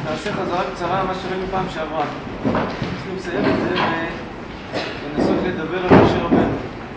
נעשה חזרה קצרה מה שראינו פעם שעברה. צריכים לסיים את זה ולנסות לדבר על משה רבנו.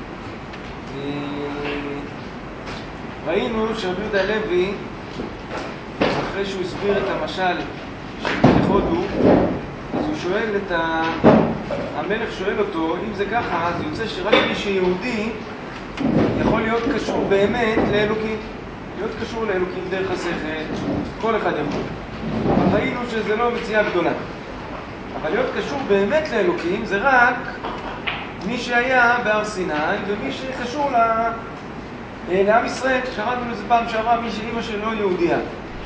ראינו שרבי יהודה הלוי, אחרי שהוא הסביר את המשל של מלך הודו, אז הוא שואל המלך שואל אותו, אם זה ככה, אז יוצא שרק מי שיהודי יכול להיות קשור באמת לאלוקים. להיות קשור לאלוקים דרך השכל, כל אחד יכול. ראינו שזה לא מציאה גדולה. אבל להיות קשור באמת לאלוקים זה רק מי שהיה בהר סיני ומי שקשור לעם ישראל. קראנו לזה פעם שעברה מי שאמא שלו יהודייה.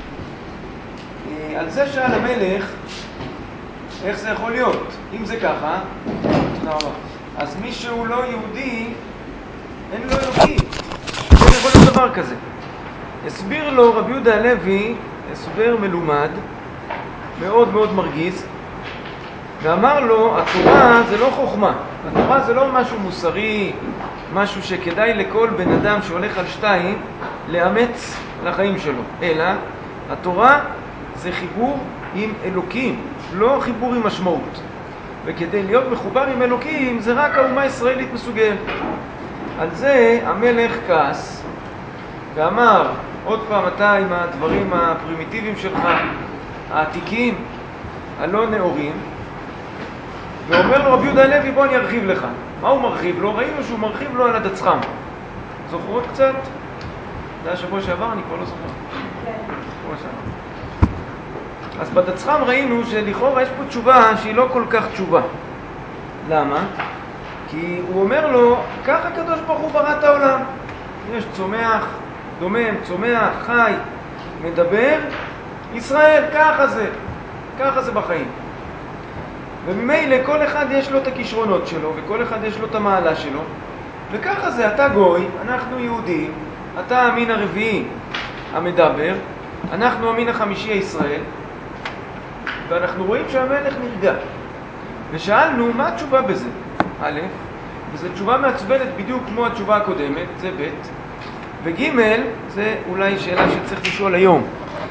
על זה שאל המלך איך זה יכול להיות. אם זה ככה, תודה רבה. אז מי שהוא לא יהודי אין לו אלוקים. איך יכול להיות דבר כזה? הסביר לו רבי יהודה הלוי הסבר מלומד מאוד מאוד מרגיז, ואמר לו, התורה זה לא חוכמה, התורה זה לא משהו מוסרי, משהו שכדאי לכל בן אדם שהולך על שתיים לאמץ לחיים שלו, אלא התורה זה חיבור עם אלוקים, לא חיבור עם משמעות. וכדי להיות מחובר עם אלוקים זה רק האומה הישראלית מסוגל. על זה המלך כעס ואמר, עוד פעם אתה עם הדברים הפרימיטיביים שלך, העתיקים, הלא נאורים, ואומר לו רבי יהודה הלוי, בוא אני ארחיב לך. מה הוא מרחיב לו? ראינו שהוא מרחיב לו על הדצחם. זוכרות קצת? זה היה שבוע שעבר, אני כבר לא זוכר. שבוע שעבר. אז בדצחם ראינו שלכאורה יש פה תשובה שהיא לא כל כך תשובה. למה? כי הוא אומר לו, ככה הקדוש ברוך הוא ברא את העולם. יש צומח, דומם, צומח, חי, מדבר, ישראל, ככה זה בחיים. וממילא כל אחד יש לו את הכישרונות שלו, וכל אחד יש לו את המעלה שלו, וככה זה, אתה גוי, אנחנו יהודים, אתה המין הרביעי המדבר, אנחנו המין החמישי הישראל, ואנחנו רואים שהמלך נרגע. ושאלנו, מה התשובה בזה? א', וזו תשובה מעצבנת בדיוק כמו התשובה הקודמת, זה ב', וג' זה אולי שאלה שצריך לשאול היום.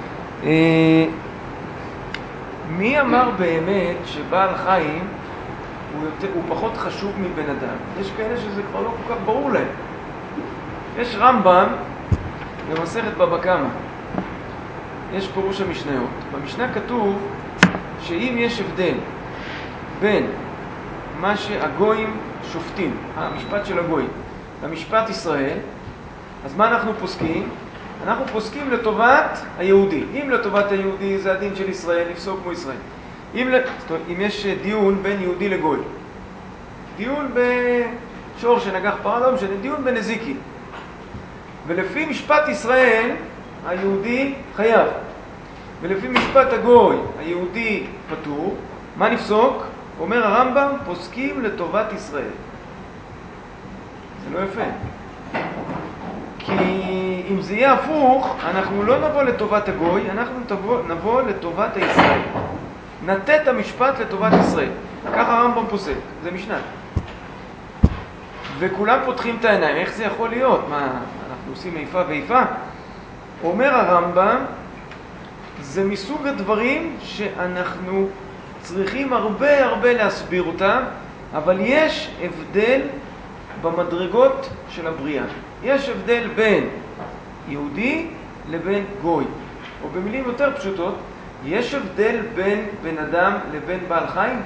מי אמר באמת שבעל חיים הוא פחות חשוב מבן אדם? יש כאלה שזה כבר לא כל כך ברור להם. יש רמב"ם במסכת בבא קמא, יש פירוש המשניות. במשנה כתוב שאם יש הבדל בין מה שהגויים שופטים, המשפט של הגויים, למשפט ישראל, אז מה אנחנו פוסקים? אנחנו פוסקים לטובת היהודי. אם לטובת היהודי זה הדין של ישראל, לפסוק כמו ישראל. אם יש דיון בין יהודי לגוי, דיון בשור שנגח פרה, לא משנה, דיון בנזיקי. ולפי משפט ישראל, היהודי חייב. ולפי משפט הגוי, היהודי פטור. מה נפסוק? אומר הרמב"ם, פוסקים לטובת ישראל. זה לא יפה. כי אם זה יהיה הפוך, אנחנו לא נבוא לטובת הגוי, אנחנו נבוא לטובת הישראל. נטה את המשפט לטובת ישראל. ככה הרמב"ם פוסק, זה משנה. וכולם פותחים את העיניים, איך זה יכול להיות? מה, אנחנו עושים איפה ואיפה? אומר הרמב"ם, זה מסוג הדברים שאנחנו צריכים הרבה להסביר אותם, אבל יש הבדל במדרגות של הבריאה. יש הבדל בין יהודי לבין גוי. או במילים יותר פשוטות, יש הבדל בין בן אדם לבין בעל חיים?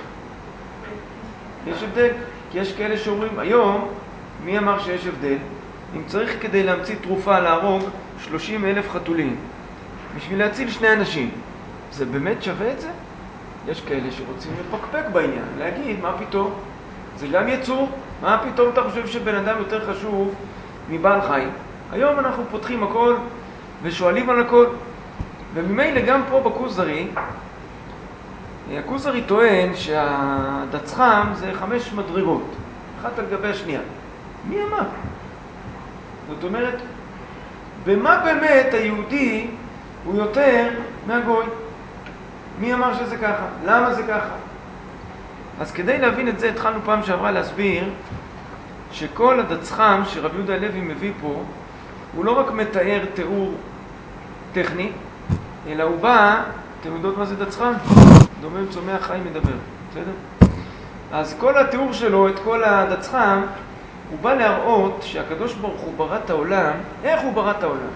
יש הבדל. כי יש כאלה שאומרים, היום, מי אמר שיש הבדל? אם צריך כדי להמציא תרופה להרוג 30,000 חתולים, בשביל להציל 2 אנשים, זה באמת שווה את זה? יש כאלה שרוצים לפקפק בעניין, להגיד, מה פתאום? זה גם יצור. מה פתאום אתה חושב שבן אדם יותר חשוב מבעל חיים? היום אנחנו פותחים הכל ושואלים על הכל. וממילא גם פה בכוזרי, הכוזרי טוען שהדצחם זה 5 מדרגות, אחת על גבי השנייה. מי אמר? זאת אומרת, במה באמת היהודי הוא יותר מהגוי? מי אמר שזה ככה? למה זה ככה? אז כדי להבין את זה, התחלנו פעם שעברה להסביר שכל הדצחם שרבי יהודה הלוי מביא פה, הוא לא רק מתאר תיאור טכני, אלא הוא בא אתם יודעות מה זה דצחם? דומם, צומח, חי, מדבר. בסדר? אז כל התיאור שלו, את כל הדצחם, הוא בא להראות שהקדוש ברוך הוא ברא את העולם. איך הוא ברא את העולם?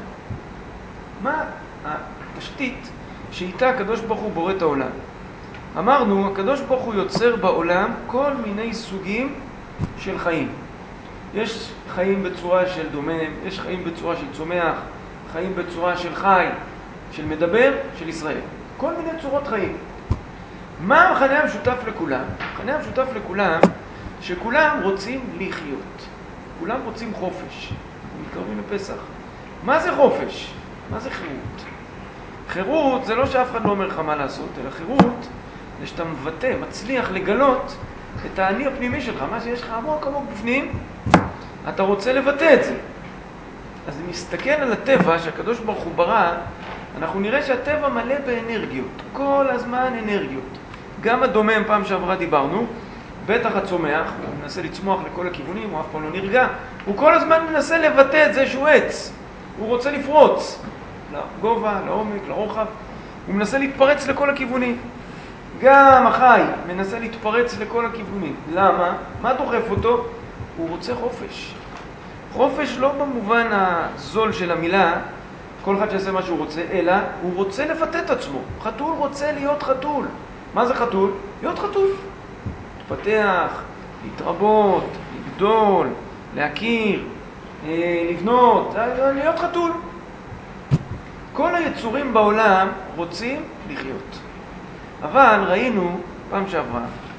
מה התשתית שאיתה הקדוש ברוך הוא בורא את העולם? אמרנו, הקדוש ברוך הוא יוצר בעולם כל מיני סוגים של חיים. יש חיים בצורה של דומם, יש חיים בצורה של צומח, חיים בצורה של חי, של מדבר, של ישראל. כל מיני צורות חיים. מה המכנה המשותף לכולם? המכנה המשותף לכולם שכולם רוצים לחיות. כולם רוצים חופש. מתקרבים לפסח. מה זה חופש? מה זה חירות? חירות זה לא שאף אחד לא אומר לך מה לעשות, אלא חירות זה שאתה מבטא, מצליח לגלות את האני הפנימי שלך, מה שיש לך עמוק עמוק בפנים, אתה רוצה לבטא את זה. אז אם נסתכל על הטבע שהקדוש ברוך הוא ברא, אנחנו נראה שהטבע מלא באנרגיות, כל הזמן אנרגיות. גם הדומם, פעם שעברה דיברנו, בטח הצומח, הוא מנסה לצמוח לכל הכיוונים, הוא אף פעם לא נרגע, הוא כל הזמן מנסה לבטא את זה שהוא עץ, הוא רוצה לפרוץ, לגובה, לעומק, לרוחב, הוא מנסה להתפרץ לכל הכיוונים. גם החי מנסה להתפרץ לכל הכיוונים. למה? מה דוחף אותו? הוא רוצה חופש. חופש לא במובן הזול של המילה, כל אחד שעשה מה שהוא רוצה, אלא הוא רוצה לבטא את עצמו. חתול רוצה להיות חתול. מה זה חתול? להיות חתול. להתפתח, להתרבות, לגדול, להכיר, לבנות, להיות חתול. כל היצורים בעולם רוצים לחיות. אבל ראינו, פעם שעברה,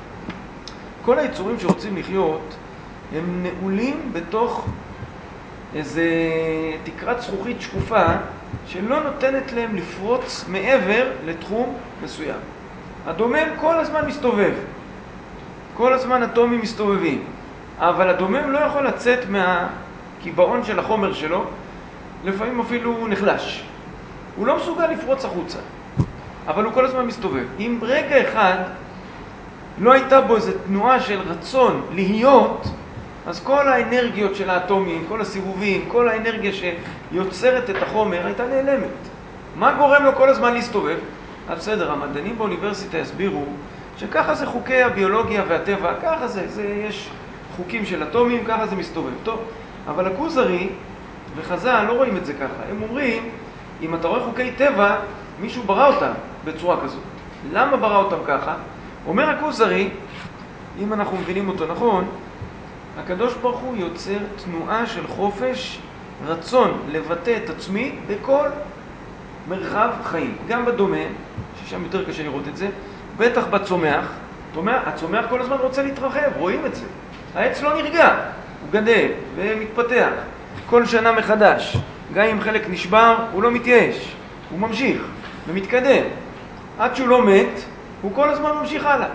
כל היצורים שרוצים לחיות, הם נעולים בתוך איזה תקרת זכוכית שקופה, שלא נותנת להם לפרוץ מעבר לתחום מסוים. הדומם כל הזמן מסתובב. כל הזמן אטומים מסתובבים. אבל הדומם לא יכול לצאת מהקיבעון של החומר שלו, לפעמים אפילו הוא נחלש. הוא לא מסוגל לפרוץ החוצה. אבל הוא כל הזמן מסתובב. אם ברגע אחד לא הייתה בו איזו תנועה של רצון להיות, אז כל האנרגיות של האטומים, כל הסיבובים, כל האנרגיה שיוצרת את החומר הייתה נעלמת. מה גורם לו כל הזמן להסתובב? אז בסדר, המדענים באוניברסיטה הסבירו שככה זה חוקי הביולוגיה והטבע, ככה זה יש חוקים של אטומים, ככה זה מסתובב. טוב, אבל הכוזרי וחז"ל לא רואים את זה ככה. הם אומרים, אם אתה רואה חוקי טבע, מישהו ברא אותם בצורה כזאת. למה ברא אותם ככה? אומר הכוזרי, אם אנחנו מבינים אותו נכון, הקדוש ברוך הוא יוצר תנועה של חופש, רצון לבטא את עצמי בכל מרחב חיים. גם בדומם, ששם יותר קשה לראות את זה, בטח בצומח, הצומח כל הזמן רוצה להתרחב, רואים את זה. העץ לא נרגע, הוא גדל ומתפתח. כל שנה מחדש, גם אם חלק נשבר, הוא לא מתייאש, הוא ממשיך ומתקדם. עד שהוא לא מת, הוא כל הזמן ממשיך הלאה.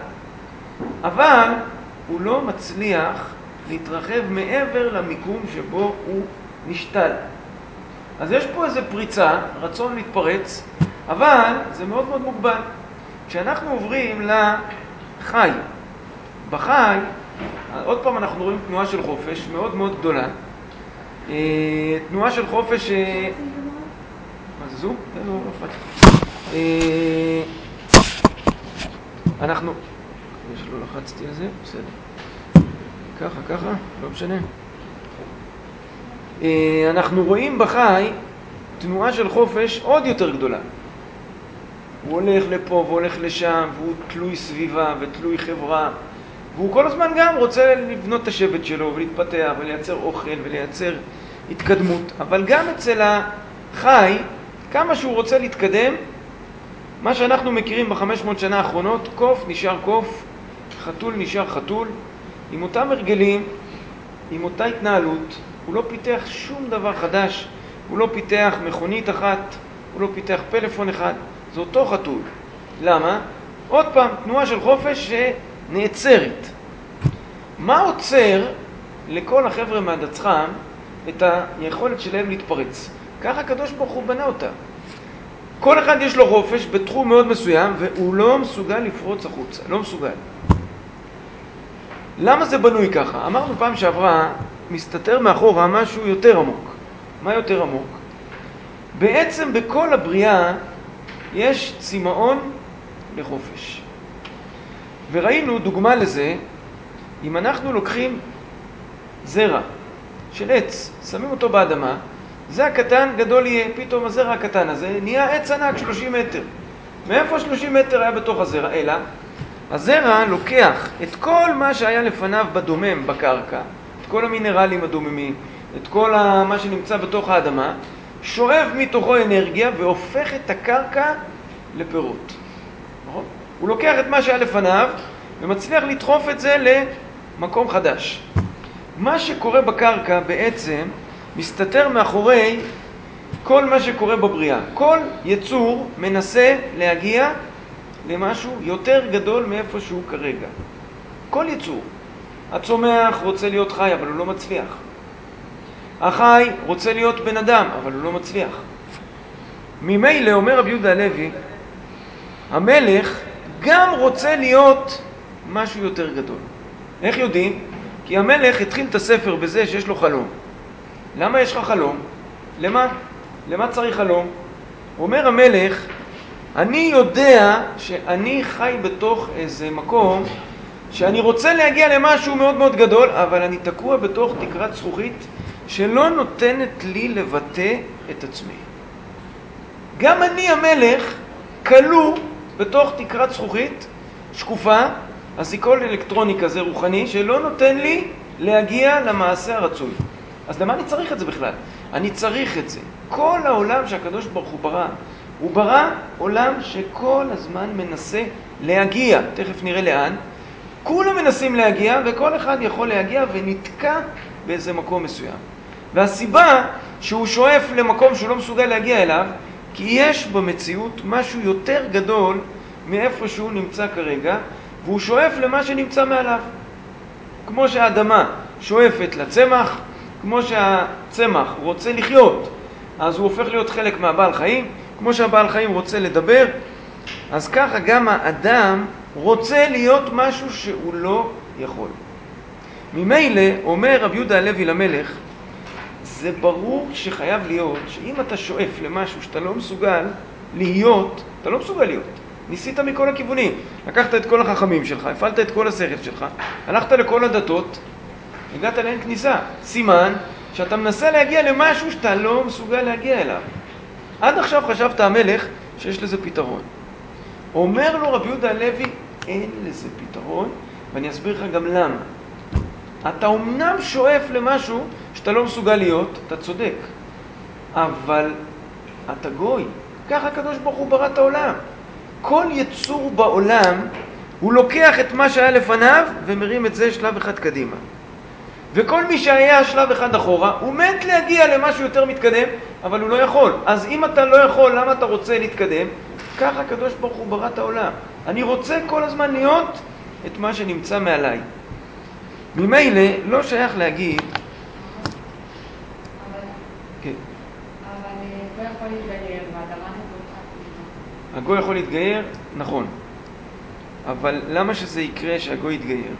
אבל הוא לא מצליח להתרחב מעבר למיקום שבו הוא נשתל. אז יש פה איזו פריצה, רצון להתפרץ, אבל זה מאוד מאוד מוגבל. כשאנחנו עוברים לחי, בחי, עוד פעם אנחנו רואים תנועה של חופש מאוד מאוד גדולה. תנועה של חופש... מה זה זום? לא אכפת. אנחנו... שלא לחצתי על זה, בסדר. ככה, לא משנה. אנחנו רואים בחי תנועה של חופש עוד יותר גדולה. הוא הולך לפה והולך לשם, והוא תלוי סביבה ותלוי חברה, והוא כל הזמן גם רוצה לבנות את השבט שלו ולהתפתח ולייצר אוכל ולייצר התקדמות. אבל גם אצל החי, כמה שהוא רוצה להתקדם, מה שאנחנו מכירים ב500 שנה האחרונות, קוף נשאר קוף, חתול נשאר חתול, עם אותם הרגלים, עם אותה התנהלות. הוא לא פיתח שום דבר חדש, הוא לא פיתח מכונית אחת, הוא לא פיתח פלאפון אחד, זה אותו חתול. למה? עוד פעם, תנועה של חופש שנעצרת. מה עוצר לכל החבר'ה מהדצחם את היכולת שלהם להתפרץ? ככה הקדוש ברוך הוא בנה אותה. כל אחד יש לו חופש בתחום מאוד מסוים, והוא לא מסוגל לפרוץ החוצה, לא מסוגל. למה זה בנוי ככה? אמרנו פעם שעברה, מסתתר מאחורה משהו יותר עמוק. מה יותר עמוק? בעצם בכל הבריאה יש צמאון לחופש. וראינו דוגמה לזה, אם אנחנו לוקחים זרע של עץ, שמים אותו באדמה, זה הקטן גדול יהיה, פתאום הזרע הקטן הזה נהיה עץ ענק 30 מטר. מאיפה 30 מטר היה בתוך הזרע? אלא הזרע לוקח את כל מה שהיה לפניו בדומם בקרקע, את כל המינרלים הדוממים, את כל מה שנמצא בתוך האדמה, שואב מתוכו אנרגיה והופך את הקרקע לפירות. נכון? הוא לוקח את מה שהיה לפניו ומצליח לדחוף את זה למקום חדש. מה שקורה בקרקע בעצם מסתתר מאחורי כל מה שקורה בבריאה. כל יצור מנסה להגיע למשהו יותר גדול מאיפה שהוא כרגע. כל יצור. הצומח רוצה להיות חי, אבל הוא לא מצליח. החי רוצה להיות בן אדם, אבל הוא לא מצליח. ממילא, אומר רבי יהודה הלוי, המלך גם רוצה להיות משהו יותר גדול. איך יודעים? כי המלך התחיל את הספר בזה שיש לו חלום. למה יש לך חלום? למה? למה צריך חלום? אומר המלך, אני יודע שאני חי בתוך איזה מקום שאני רוצה להגיע למשהו מאוד מאוד גדול, אבל אני תקוע בתוך תקרת זכוכית שלא נותנת לי לבטא את עצמי. גם אני המלך כלוא בתוך תקרת זכוכית שקופה, הזיכרון אלקטרוני כזה רוחני שלא נותן לי להגיע למעשה הרצוי. אז למה אני צריך את זה בכלל? אני צריך את זה. כל העולם שהקדוש ברוך הוא ברא, הוא ברא עולם שכל הזמן מנסה להגיע, תכף נראה לאן, כולם מנסים להגיע וכל אחד יכול להגיע ונתקע באיזה מקום מסוים. והסיבה שהוא שואף למקום שהוא לא מסוגל להגיע אליו, כי יש במציאות משהו יותר גדול מאיפה שהוא נמצא כרגע, והוא שואף למה שנמצא מעליו. כמו שהאדמה שואפת לצמח, כמו שהצמח רוצה לחיות, אז הוא הופך להיות חלק מהבעל חיים, כמו שהבעל חיים רוצה לדבר, אז ככה גם האדם רוצה להיות משהו שהוא לא יכול. ממילא אומר רבי יהודה הלוי למלך, זה ברור שחייב להיות שאם אתה שואף למשהו שאתה לא מסוגל להיות, אתה לא מסוגל להיות. ניסית מכל הכיוונים, לקחת את כל החכמים שלך, הפעלת את כל השכל שלך, הלכת לכל הדתות, הגעת להן כניסה. סימן שאתה מנסה להגיע למשהו שאתה לא מסוגל להגיע אליו. עד עכשיו חשבת המלך שיש לזה פתרון. אומר לו רבי יהודה הלוי, אין לזה פתרון, ואני אסביר לך גם למה. אתה אומנם שואף למשהו שאתה לא מסוגל להיות, אתה צודק, אבל אתה גוי. ככה הקדוש ברוך הוא ברא את העולם. כל יצור בעולם הוא לוקח את מה שהיה לפניו ומרים את זה שלב אחד קדימה. וכל מי שהיה שלב אחד אחורה, הוא מת להגיע למשהו יותר מתקדם, אבל הוא לא יכול. אז אם אתה לא יכול, למה אתה רוצה להתקדם? ככה הקדוש ברוך הוא ברא את העולם. אני רוצה כל הזמן להיות את מה שנמצא מעליי. ממילא לא שייך להגיד... כן. אבל הגוי יכול להתגייר, והאדמה נבוכה. הגוי יכול להתגייר? נכון. אבל למה שזה יקרה שהגוי יתגייר?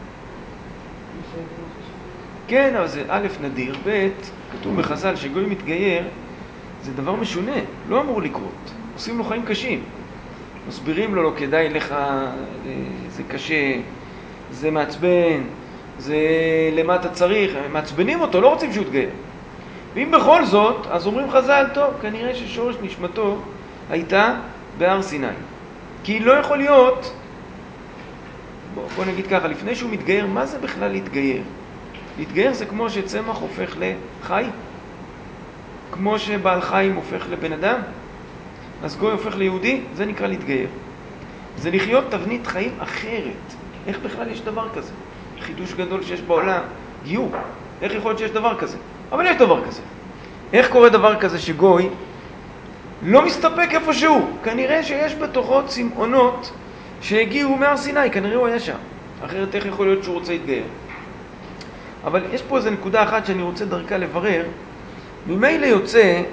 כן, אבל זה א' נדיר, ב' כתוב בחז"ל שגוי מתגייר זה דבר משונה, לא אמור לקרות. עושים לו חיים קשים. מסבירים לו, לא כדאי לך, זה קשה, זה מעצבן, זה למה אתה צריך, מעצבנים אותו, לא רוצים שהוא יתגייר. ואם בכל זאת, אז אומרים חז"ל, טוב, כנראה ששורש נשמתו הייתה בהר סיני. כי לא יכול להיות, בוא נגיד ככה, לפני שהוא מתגייר, מה זה בכלל להתגייר? להתגייר זה כמו שצמח הופך לחי, כמו שבעל חיים הופך לבן אדם, אז גוי הופך ליהודי, זה נקרא להתגייר. זה לחיות תבנית חיים אחרת. איך בכלל יש דבר כזה? חידוש גדול שיש בעולם, גיור. איך יכול להיות שיש דבר כזה? אבל יש דבר כזה. איך קורה דבר כזה שגוי לא מסתפק איפה שהוא? כנראה שיש בתוכו צמאונות שהגיעו מהר סיני, כנראה הוא היה שם. אחרת איך יכול להיות שהוא רוצה להתגייר? אבל יש פה איזו נקודה אחת שאני רוצה דרכה לברר. ממילא יוצא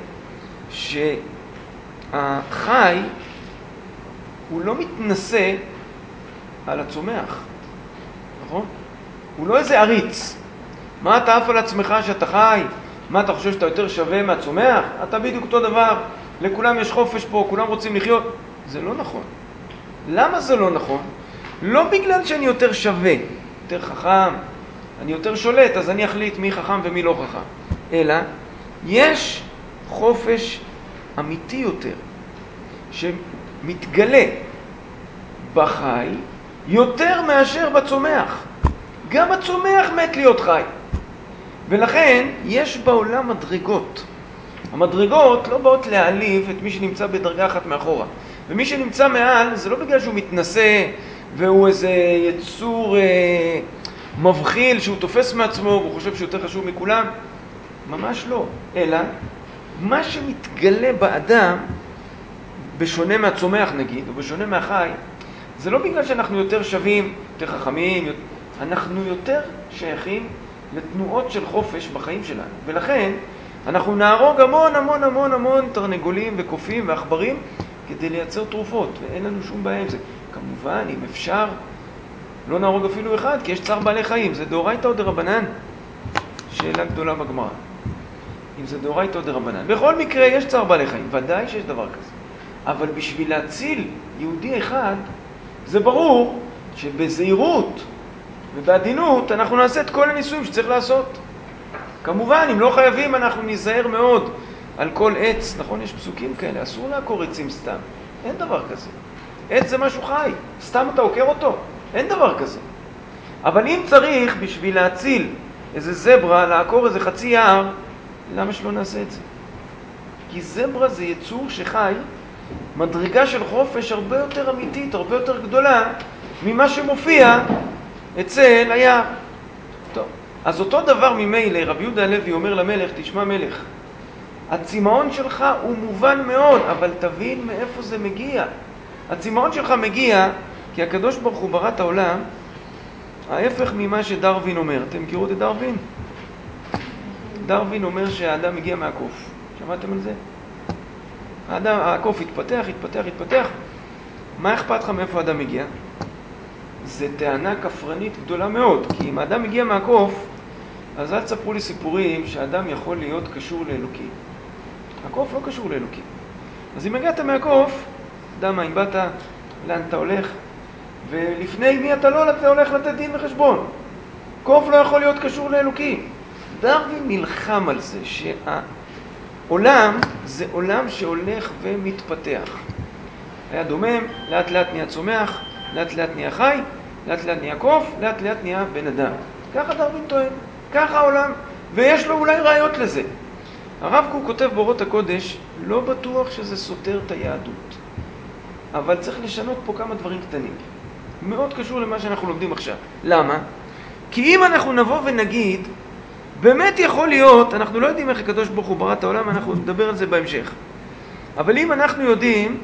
שהחי הוא לא מתנשא על הצומח, נכון? הוא לא איזה עריץ. מה אתה עף על עצמך שאתה חי? מה אתה חושב שאתה יותר שווה מהצומח? אתה בדיוק אותו דבר. לכולם יש חופש פה, כולם רוצים לחיות. זה לא נכון. למה זה לא נכון? לא בגלל שאני יותר שווה, יותר חכם, אני יותר שולט, אז אני אחליט מי חכם ומי לא חכם. אלא, יש חופש אמיתי יותר, שמתגלה בחי יותר מאשר בצומח. גם הצומח מת להיות חי. ולכן יש בעולם מדרגות. המדרגות לא באות להעליב את מי שנמצא בדרגה אחת מאחורה. ומי שנמצא מעל זה לא בגלל שהוא מתנשא והוא איזה יצור מבחיל שהוא תופס מעצמו והוא חושב שהוא יותר חשוב מכולם. ממש לא. אלא מה שמתגלה באדם, בשונה מהצומח נגיד, או בשונה מהחי, זה לא בגלל שאנחנו יותר שווים, יותר חכמים, אנחנו יותר שייכים לתנועות של חופש בחיים שלנו. ולכן אנחנו נהרוג המון המון המון המון תרנגולים וקופים ועכברים כדי לייצר תרופות, ואין לנו שום בעיה עם זה. כמובן, אם אפשר, לא נהרוג אפילו אחד, כי יש צער בעלי חיים. זה דאורייתא או דרבנן? שאלה גדולה בגמרא. אם זה דאורייתא או דרבנן. בכל מקרה, יש צער בעלי חיים. ודאי שיש דבר כזה. אבל בשביל להציל יהודי אחד, זה ברור שבזהירות ובעדינות אנחנו נעשה את כל הניסויים שצריך לעשות. כמובן, אם לא חייבים, אנחנו ניזהר מאוד על כל עץ. נכון, יש פסוקים כאלה, אסור לעקור עצים סתם. אין דבר כזה. עץ זה משהו חי. סתם אתה עוקר אותו? אין דבר כזה. אבל אם צריך בשביל להציל איזה זברה, לעקור איזה חצי יער, למה שלא נעשה את זה? כי זברה זה יצור שחי מדרגה של חופש הרבה יותר אמיתית, הרבה יותר גדולה ממה שמופיע אצל היער. טוב, אז אותו דבר ממילא, רבי יהודה הלוי אומר למלך, תשמע מלך, הצמאון שלך הוא מובן מאוד, אבל תבין מאיפה זה מגיע. הצמאון שלך מגיע כי הקדוש ברוך הוא ברא את העולם, ההפך ממה שדרווין אומר. אתם מכירות את דרווין? דרווין אומר שהאדם מגיע מהקוף. שמעתם על זה? הקוף התפתח, התפתח, התפתח. מה אכפת לך מאיפה האדם מגיע? זה טענה כפרנית גדולה מאוד, כי אם האדם מגיע מהקוף, אז אל תספרו לי סיפורים שהאדם יכול להיות קשור לאלוקים. הקוף לא קשור לאלוקים. אז אם הגעת מהקוף, דמה, אם באת, לאן אתה הולך, ולפני מי אתה לא הולך לתת דין וחשבון. קוף לא יכול להיות קשור לאלוקים. דרווין נלחם על זה שהעולם זה עולם שהולך ומתפתח. היה דומם, לאט לאט נהיה צומח, לאט לאט נהיה חי, לאט לאט נהיה קוף, לאט לאט נהיה בן אדם. ככה דרווין טוען, ככה העולם, ויש לו אולי ראיות לזה. הרב קוק כותב באורות הקודש, לא בטוח שזה סותר את היהדות. אבל צריך לשנות פה כמה דברים קטנים. מאוד קשור למה שאנחנו לומדים עכשיו. למה? כי אם אנחנו נבוא ונגיד, באמת יכול להיות, אנחנו לא יודעים איך הקדוש ברוך הוא ברא את העולם, אנחנו נדבר על זה בהמשך. אבל אם אנחנו יודעים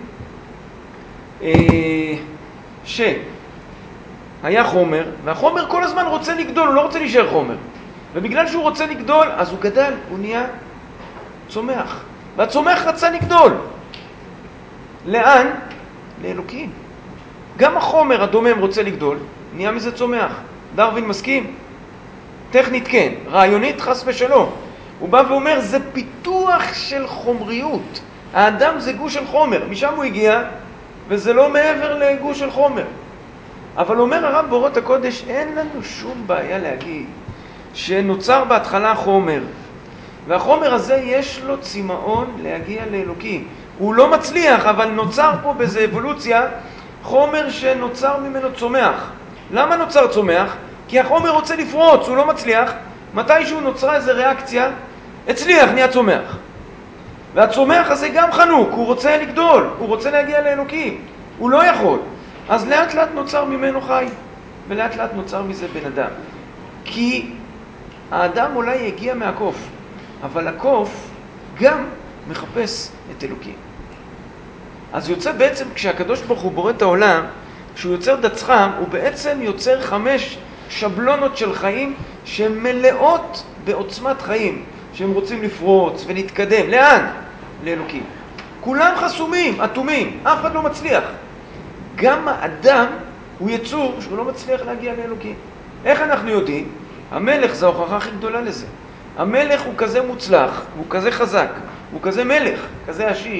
שהיה חומר, והחומר כל הזמן רוצה לגדול, הוא לא רוצה להישאר חומר. ובגלל שהוא רוצה לגדול, אז הוא גדל, הוא נהיה צומח. והצומח רצה לגדול. לאן? לאלוקים. גם החומר הדומם רוצה לגדול, נהיה מזה צומח. דרווין מסכים? טכנית כן, רעיונית חס ושלום. הוא בא ואומר, זה פיתוח של חומריות. האדם זה גוש של חומר, משם הוא הגיע, וזה לא מעבר לגוש של חומר. אבל אומר הרב באורות הקודש, אין לנו שום בעיה להגיד שנוצר בהתחלה חומר, והחומר הזה יש לו צמאון להגיע לאלוקים. הוא לא מצליח, אבל נוצר פה באיזו אבולוציה חומר שנוצר ממנו צומח. למה נוצר צומח? כי החומר רוצה לפרוץ, הוא לא מצליח. מתישהו נוצרה איזו ריאקציה, הצליח, נהיה צומח. והצומח הזה גם חנוק, הוא רוצה לגדול, הוא רוצה להגיע לאלוקים. הוא לא יכול. אז לאט לאט נוצר ממנו חי, ולאט לאט נוצר מזה בן אדם. כי האדם אולי יגיע מהקוף, אבל הקוף גם מחפש את אלוקים. אז יוצא בעצם, כשהקדוש ברוך הוא בורא את העולם, כשהוא יוצר דצחם, הוא בעצם יוצר 5 שבלונות של חיים שמלאות בעוצמת חיים, שהם רוצים לפרוץ ולהתקדם. לאן? לאלוקים. כולם חסומים, אטומים, אף אחד לא מצליח. גם האדם הוא יצור שהוא לא מצליח להגיע לאלוקים. איך אנחנו יודעים? המלך זה ההוכחה הכי גדולה לזה. המלך הוא כזה מוצלח, הוא כזה חזק, הוא כזה מלך, כזה עשיר,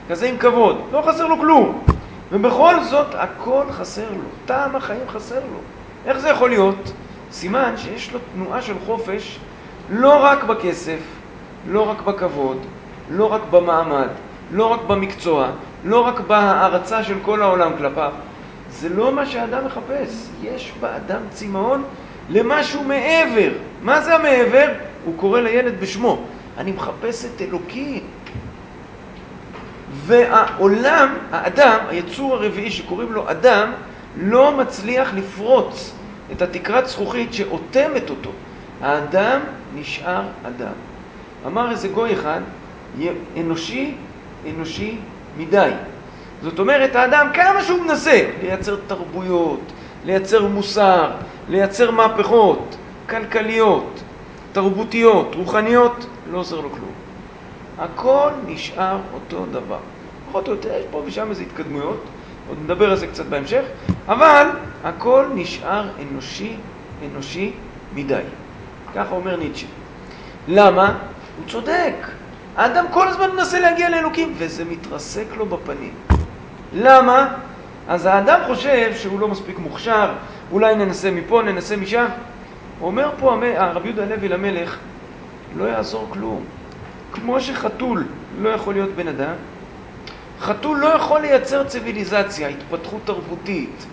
כזה עם כבוד, לא חסר לו כלום. ובכל זאת הכל חסר לו, טעם החיים חסר לו. איך זה יכול להיות? סימן שיש לו תנועה של חופש לא רק בכסף, לא רק בכבוד, לא רק במעמד, לא רק במקצוע, לא רק בהערצה של כל העולם כלפיו. זה לא מה שהאדם מחפש. יש באדם צמאון למשהו מעבר. מה זה המעבר? הוא קורא לילד בשמו. אני מחפש את אלוקים. והעולם, האדם, היצור הרביעי שקוראים לו אדם, לא מצליח לפרוץ את התקרת זכוכית שאותמת אותו. האדם נשאר אדם. אמר איזה גוי אחד, אנושי מדי. זאת אומרת, האדם כמה שהוא מנסה לייצר תרבויות, לייצר מוסר, לייצר מהפכות כלכליות, תרבותיות, רוחניות, לא עוזר לו כלום. הכל נשאר אותו דבר. פחות או יותר, יש פה ושם איזה התקדמויות, עוד נדבר על זה קצת בהמשך, אבל הכל נשאר אנושי מדי. ככה אומר ניטשה. למה? הוא צודק. האדם כל הזמן מנסה להגיע לאלוקים, וזה מתרסק לו בפנים. למה? אז האדם חושב שהוא לא מספיק מוכשר, אולי ננסה מפה, ננסה משם. אומר פה הרבי יהודה הלוי למלך, לא יעזור כלום. כמו שחתול לא יכול להיות בן אדם, חתול לא יכול לייצר ציוויליזציה, התפתחות תרבותית,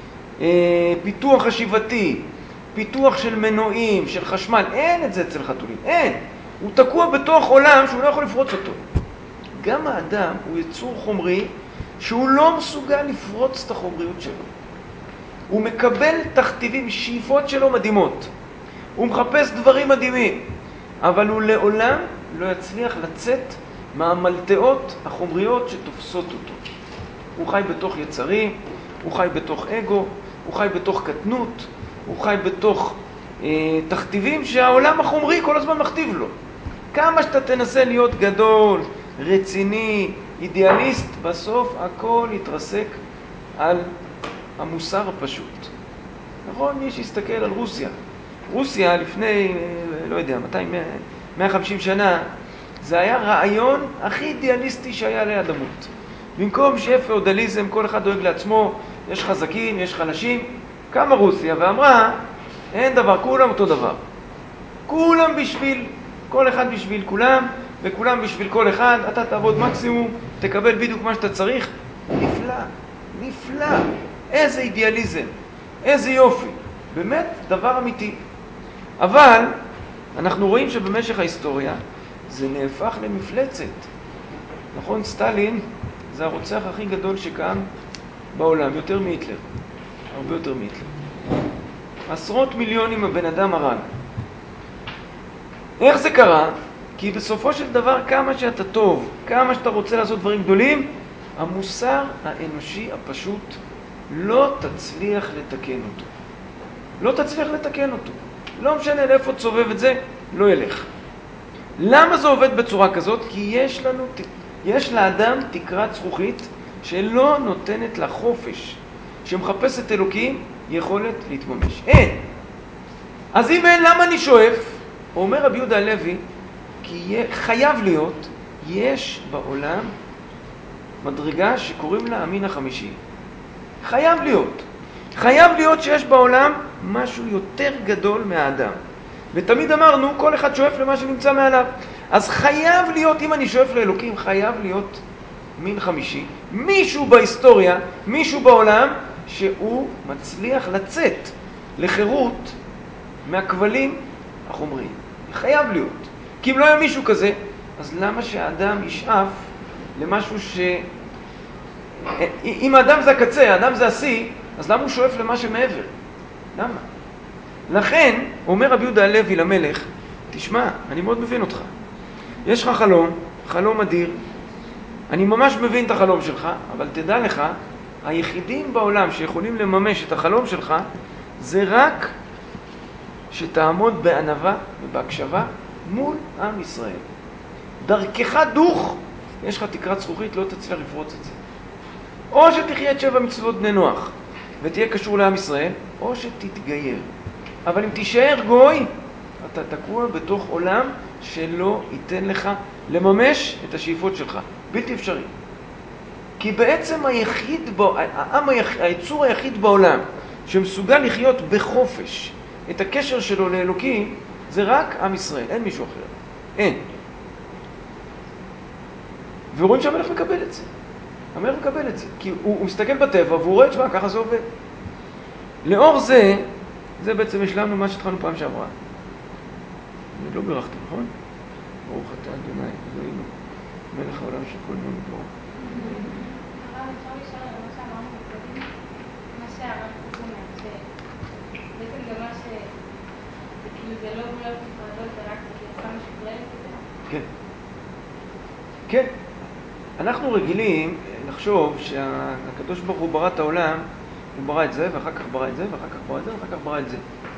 פיתוח חשיבתי, פיתוח של מנועים, של חשמל. אין את זה אצל חתולים, אין. הוא תקוע בתוך עולם שהוא לא יכול לפרוץ אותו. גם האדם הוא יצור חומרי שהוא לא מסוגל לפרוץ את החומריות שלו. הוא מקבל תכתיבים, שאיפות שלו מדהימות. הוא מחפש דברים מדהימים, אבל הוא לעולם לא יצליח לצאת מהמלטאות החומריות שתופסות אותו. הוא חי בתוך יצרים, הוא חי בתוך אגו, הוא חי בתוך קטנות, הוא חי בתוך תכתיבים שהעולם החומרי כל הזמן מכתיב לו. כמה שאתה תנסה להיות גדול, רציני, אידיאליסט, בסוף הכל יתרסק על המוסר הפשוט. נכון? מי שיסתכל על רוסיה. רוסיה לפני, לא יודע, 150 שנה, זה היה רעיון הכי אידיאליסטי שהיה ליד המות. במקום שיהיה פאודליזם, כל אחד דואג לעצמו, יש חזקים, יש חלשים, קמה רוסיה ואמרה, אין דבר, כולם אותו דבר. כולם בשביל, כל אחד בשביל כולם, וכולם בשביל כל אחד, אתה תעבוד מקסימום, תקבל בדיוק מה שאתה צריך. נפלא, נפלא. איזה אידיאליזם, איזה יופי. באמת דבר אמיתי. אבל אנחנו רואים שבמשך ההיסטוריה זה נהפך למפלצת. נכון, סטלין זה הרוצח הכי גדול שקם בעולם, יותר מהיטלר. הרבה יותר מהיטלר. עשרות מיליונים הבן אדם הרג. איך זה קרה? כי בסופו של דבר כמה שאתה טוב, כמה שאתה רוצה לעשות דברים גדולים, המוסר האנושי הפשוט לא תצליח לתקן אותו. לא תצליח לתקן אותו. לא משנה לאיפה תסובב את זה, לא ילך. למה זה עובד בצורה כזאת? כי יש לאדם תקרת זכוכית שלא נותנת לה חופש, שמחפשת אלוקים יכולת להתממש. אין. אז אם אין, למה אני שואף? אומר רבי יהודה הלוי, כי חייב להיות, יש בעולם מדרגה שקוראים לה המין החמישי. חייב להיות. חייב להיות שיש בעולם משהו יותר גדול מהאדם. ותמיד אמרנו, כל אחד שואף למה שנמצא מעליו. אז חייב להיות, אם אני שואף לאלוקים, חייב להיות מין חמישי. מישהו בהיסטוריה, מישהו בעולם, שהוא מצליח לצאת לחירות מהכבלים החומריים. חייב להיות. כי אם לא היה מישהו כזה, אז למה שהאדם ישאף למשהו אם האדם זה הקצה, האדם זה השיא, אז למה הוא שואף למה שמעבר? למה? לכן, אומר רבי יהודה הלוי למלך, תשמע, אני מאוד מבין אותך. יש לך חלום אדיר, אני ממש מבין את החלום שלך, אבל תדע לך, היחידים בעולם שיכולים לממש את החלום שלך, זה רק שתעמוד בענווה ובהקשבה מול עם ישראל. דרכך דוך, יש לך תקרת זכוכית, לא תצליח לפרוץ את זה. או שתחיה את 7 מצוות בני נוח ותהיה קשור לעם ישראל, או שתתגייר. אבל אם תישאר גוי, אתה תקוע בתוך עולם שלא ייתן לך לממש את השאיפות שלך. בלתי אפשרי. כי בעצם היצור היחיד בעולם שמסוגל לחיות בחופש את הקשר שלו לאלוקים, זה רק עם ישראל, אין מישהו אחר. אין. ורואים שהמלך מקבל את זה. המלך מקבל את זה. כי הוא מסתכל בטבע והוא רואה, תשמע, ככה זה עובד. לאור זה, זה בעצם השלמנו מה שהתחלנו פעם שעברה. אני לא בירכתי, נכון? ברוך אתה אדוני, אלוהינו, מלך העולם שכל נאום ברוך. הרב, אפשר לשאול על מה שאמרנו מקודם, מה שהרב קוק אומר, שבעצם זה מה כאילו זה לא גבולות נפרדות, זה רק גרסה משוכללת יותר? כן. כן. אנחנו רגילים לחשוב שהקדוש ברוך הוא ברא את העולם, הוא ברא את זה, ואחר כך ברא את זה, ואחר כך ברא את זה, ואחר כך ברא את זה.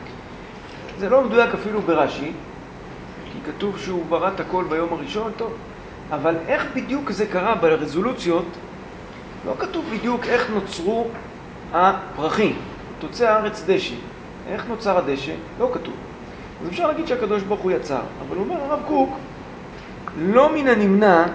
זה לא מדויק אפילו ברש"י, כי כתוב שהוא ברא את הכל ביום הראשון, טוב. אבל איך בדיוק זה קרה ברזולוציות, לא כתוב בדיוק איך נוצרו הפרחים. תוצא הארץ דשא. איך נוצר הדשא? לא כתוב. אז אפשר להגיד שהקדוש ברוך הוא יצר. אבל אומר הרב קוק, לא מן הנמנע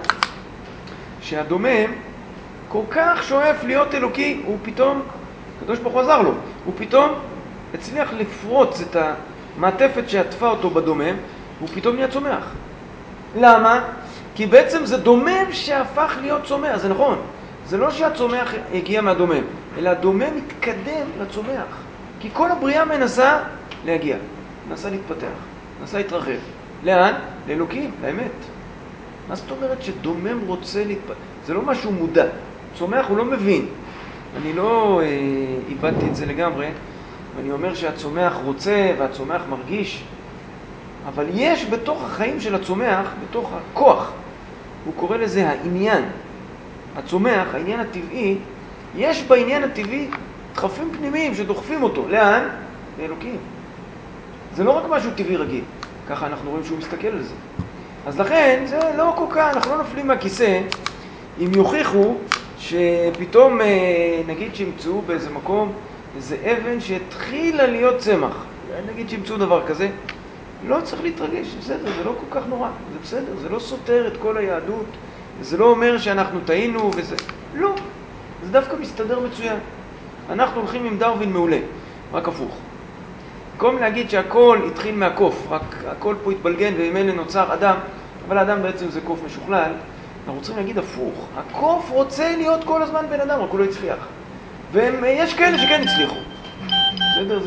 שהדומם כל כך שואף להיות אלוקי, הוא פתאום, הקדוש ברוך הוא עזר לו, הוא פתאום הצליח לפרוץ את המעטפת שעטפה אותו בדומם, והוא פתאום נהיה צומח. למה? כי בעצם זה דומם שהפך להיות צומח, זה נכון. זה לא שהצומח הגיע מהדומם, אלא הדומם מתקדם לצומח. כי כל הבריאה מנסה להגיע, מנסה להתפתח, מנסה להתרחב. לאן? לאלוקים, לאמת. מה זאת אומרת שדומם רוצה להתפתח? זה לא משהו מודע. צומח הוא לא מבין. אני לא איבדתי את זה לגמרי, ואני אומר שהצומח רוצה והצומח מרגיש, אבל יש בתוך החיים של הצומח, בתוך הכוח, הוא קורא לזה העניין. הצומח, העניין הטבעי, יש בעניין הטבעי דחפים פנימיים שדוחפים אותו. לאן? לאלוקים. זה לא רק משהו טבעי רגיל. ככה אנחנו רואים שהוא מסתכל על זה. אז לכן, זה לא כל כך, אנחנו לא נופלים מהכיסא אם יוכיחו שפתאום, נגיד שימצאו באיזה מקום, איזה אבן שהתחילה להיות צמח. נגיד שימצאו דבר כזה. לא צריך להתרגש, בסדר, זה לא כל כך נורא. זה בסדר, זה לא סותר את כל היהדות. זה לא אומר שאנחנו טעינו וזה... לא, זה דווקא מסתדר מצוין. אנחנו הולכים עם דרווין מעולה, רק הפוך. במקום להגיד שהכל התחיל מהקוף, רק הכל פה התבלגן וממילא נוצר אדם, אבל האדם בעצם זה קוף משוכלל, אנחנו רוצים להגיד הפוך. הקוף רוצה להיות כל הזמן בן אדם, רק הוא לא הצליח. ויש כאלה שכן הצליחו. בסדר?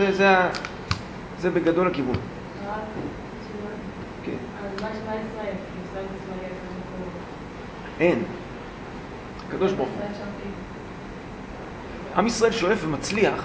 זה בגדול הכיוון. כן. אז מה שמע ישראל? ישראל עצמה יהיה כזה כל... אין. הקדוש ברוך הוא. עם ישראל שואף ומצליח,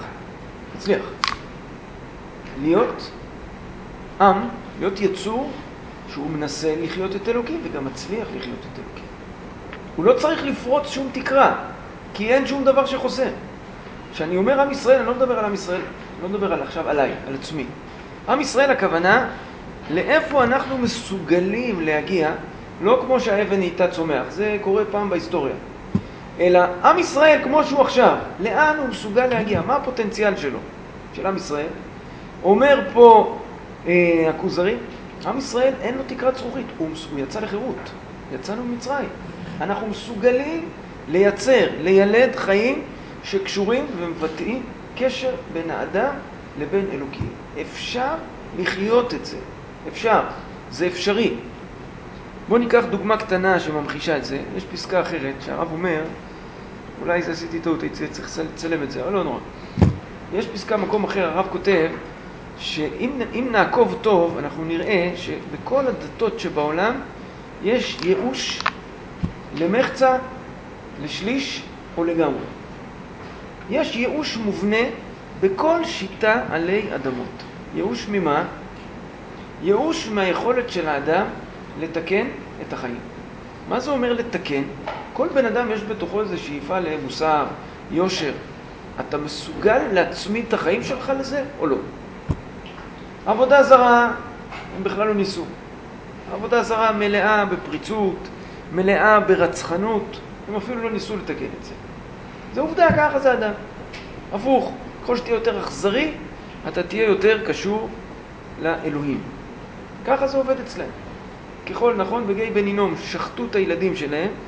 להיות עם, להיות יצור שהוא מנסה לחיות את אלוקים וגם מצליח לחיות את אלוקים. הוא לא צריך לפרוץ שום תקרה, כי אין שום דבר שחוסם. כשאני אומר עם ישראל, אני לא מדבר על עם ישראל, אני לא מדבר עכשיו עליי, על עצמי. עם ישראל הכוונה, לאיפה אנחנו מסוגלים להגיע, לא כמו שהאבן נהייתה צומח, זה קורה פעם בהיסטוריה. אלא עם ישראל כמו שהוא עכשיו, לאן הוא מסוגל להגיע? מה הפוטנציאל שלו, של עם ישראל? אומר פה הכוזרי, עם ישראל אין לו תקרת זכוכית, הוא יצא לחירות, יצאנו ממצרים. אנחנו מסוגלים לייצר, לילד חיים שקשורים ומבטאים קשר בין האדם לבין אלוקים. אפשר לחיות את זה, אפשר, זה אפשרי. בואו ניקח דוגמה קטנה שממחישה את זה. יש פסקה אחרת שהרב אומר, אולי זה עשיתי טעות, הייתי צריך לצלם את זה, אבל לא נורא. יש פסקה מקום אחר, הרב כותב, שאם נעקוב טוב, אנחנו נראה שבכל הדתות שבעולם יש ייאוש למחצה, לשליש או לגמרי. יש ייאוש מובנה בכל שיטה עלי אדמות. ייאוש ממה? ייאוש מהיכולת של האדם לתקן את החיים. מה זה אומר לתקן? כל בן אדם יש בתוכו איזו שאיפה למוסר, יושר. אתה מסוגל להצמיד את החיים שלך לזה או לא? עבודה זרה, הם בכלל לא ניסו. עבודה זרה מלאה בפריצות, מלאה ברצחנות, הם אפילו לא ניסו לתקן את זה. זה עובדה, ככה זה אדם. הפוך, ככל שתהיה יותר אכזרי, אתה תהיה יותר קשור לאלוהים. ככה זה עובד אצלם. ככל נכון בגיא בן הינום שחטו את הילדים שלהם,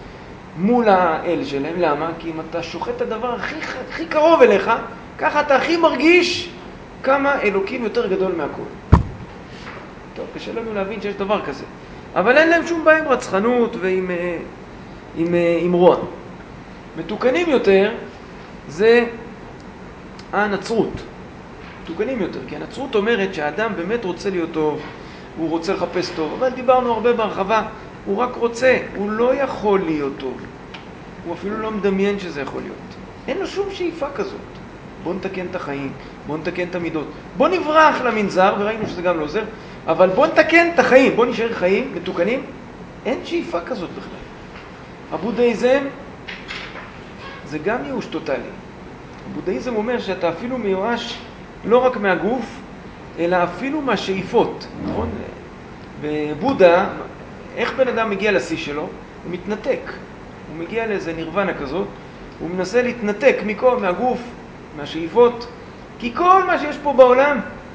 מול האל שלהם. למה? כי אם אתה שוחט את הדבר הכי קרוב אליך, ככה אתה הכי מרגיש כמה אלוקים יותר גדול מהכל. טוב, קשה לנו להבין שיש דבר כזה. אבל אין להם שום בעיה עם רצחנות ועם רוע. מתוקנים יותר זה הנצרות. מתוקנים יותר, כי הנצרות אומרת שהאדם באמת רוצה להיות טוב, הוא רוצה לחפש טוב, אבל דיברנו הרבה בהרחבה, הוא רק רוצה, הוא לא יכול להיות טוב. הוא אפילו לא מדמיין שזה יכול להיות. אין לו שום שאיפה כזאת. בוא נתקן את החיים, בוא נתקן את המידות. בוא נברח למנזר, וראינו שזה גם לא עוזר, אבל בוא נתקן את החיים, בוא נשאר חיים מתוקנים. אין שאיפה כזאת בכלל. הבודהיזם זה גם ייאוש טוטלי. הבודהיזם אומר שאתה אפילו מיואש לא רק מהגוף, אלא אפילו מהשאיפות, נכון? בבודה, איך בן אדם מגיע לשיא שלו? הוא מתנתק. הוא מגיע לאיזה נירוונה כזאת, הוא מנסה להתנתק מהגוף, מהשאיפות, כי כל מה שיש פה בעולם,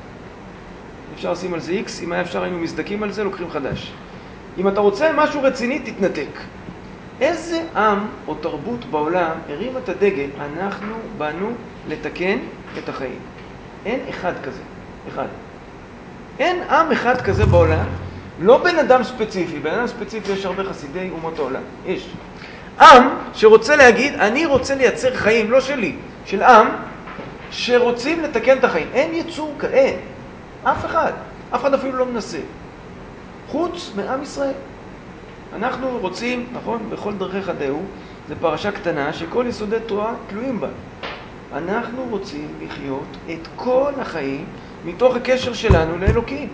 אפשר לשים על זה X, אם היה אפשר היינו מזדקים על זה, לוקחים חדש. אם אתה רוצה משהו רציני, תתנתק. איזה עם או תרבות בעולם הרים את הדגל, אנחנו באנו לתקן את החיים? אין אחד כזה, אחד. אין עם אחד כזה בעולם, לא בן אדם ספציפי, בן אדם ספציפי יש הרבה חסידי אומות העולם, יש. עם שרוצה להגיד, אני רוצה לייצר חיים, לא שלי, של עם שרוצים לתקן את החיים. אין יצור כאין, אף אחד אפילו לא מנסה. חוץ מעם ישראל. אנחנו רוצים, נכון, בכל דרכיך דעו, זו פרשה קטנה שכל יסודי תורה תלויים בה. אנחנו רוצים לחיות את כל החיים מתוך הקשר שלנו לאלוקים.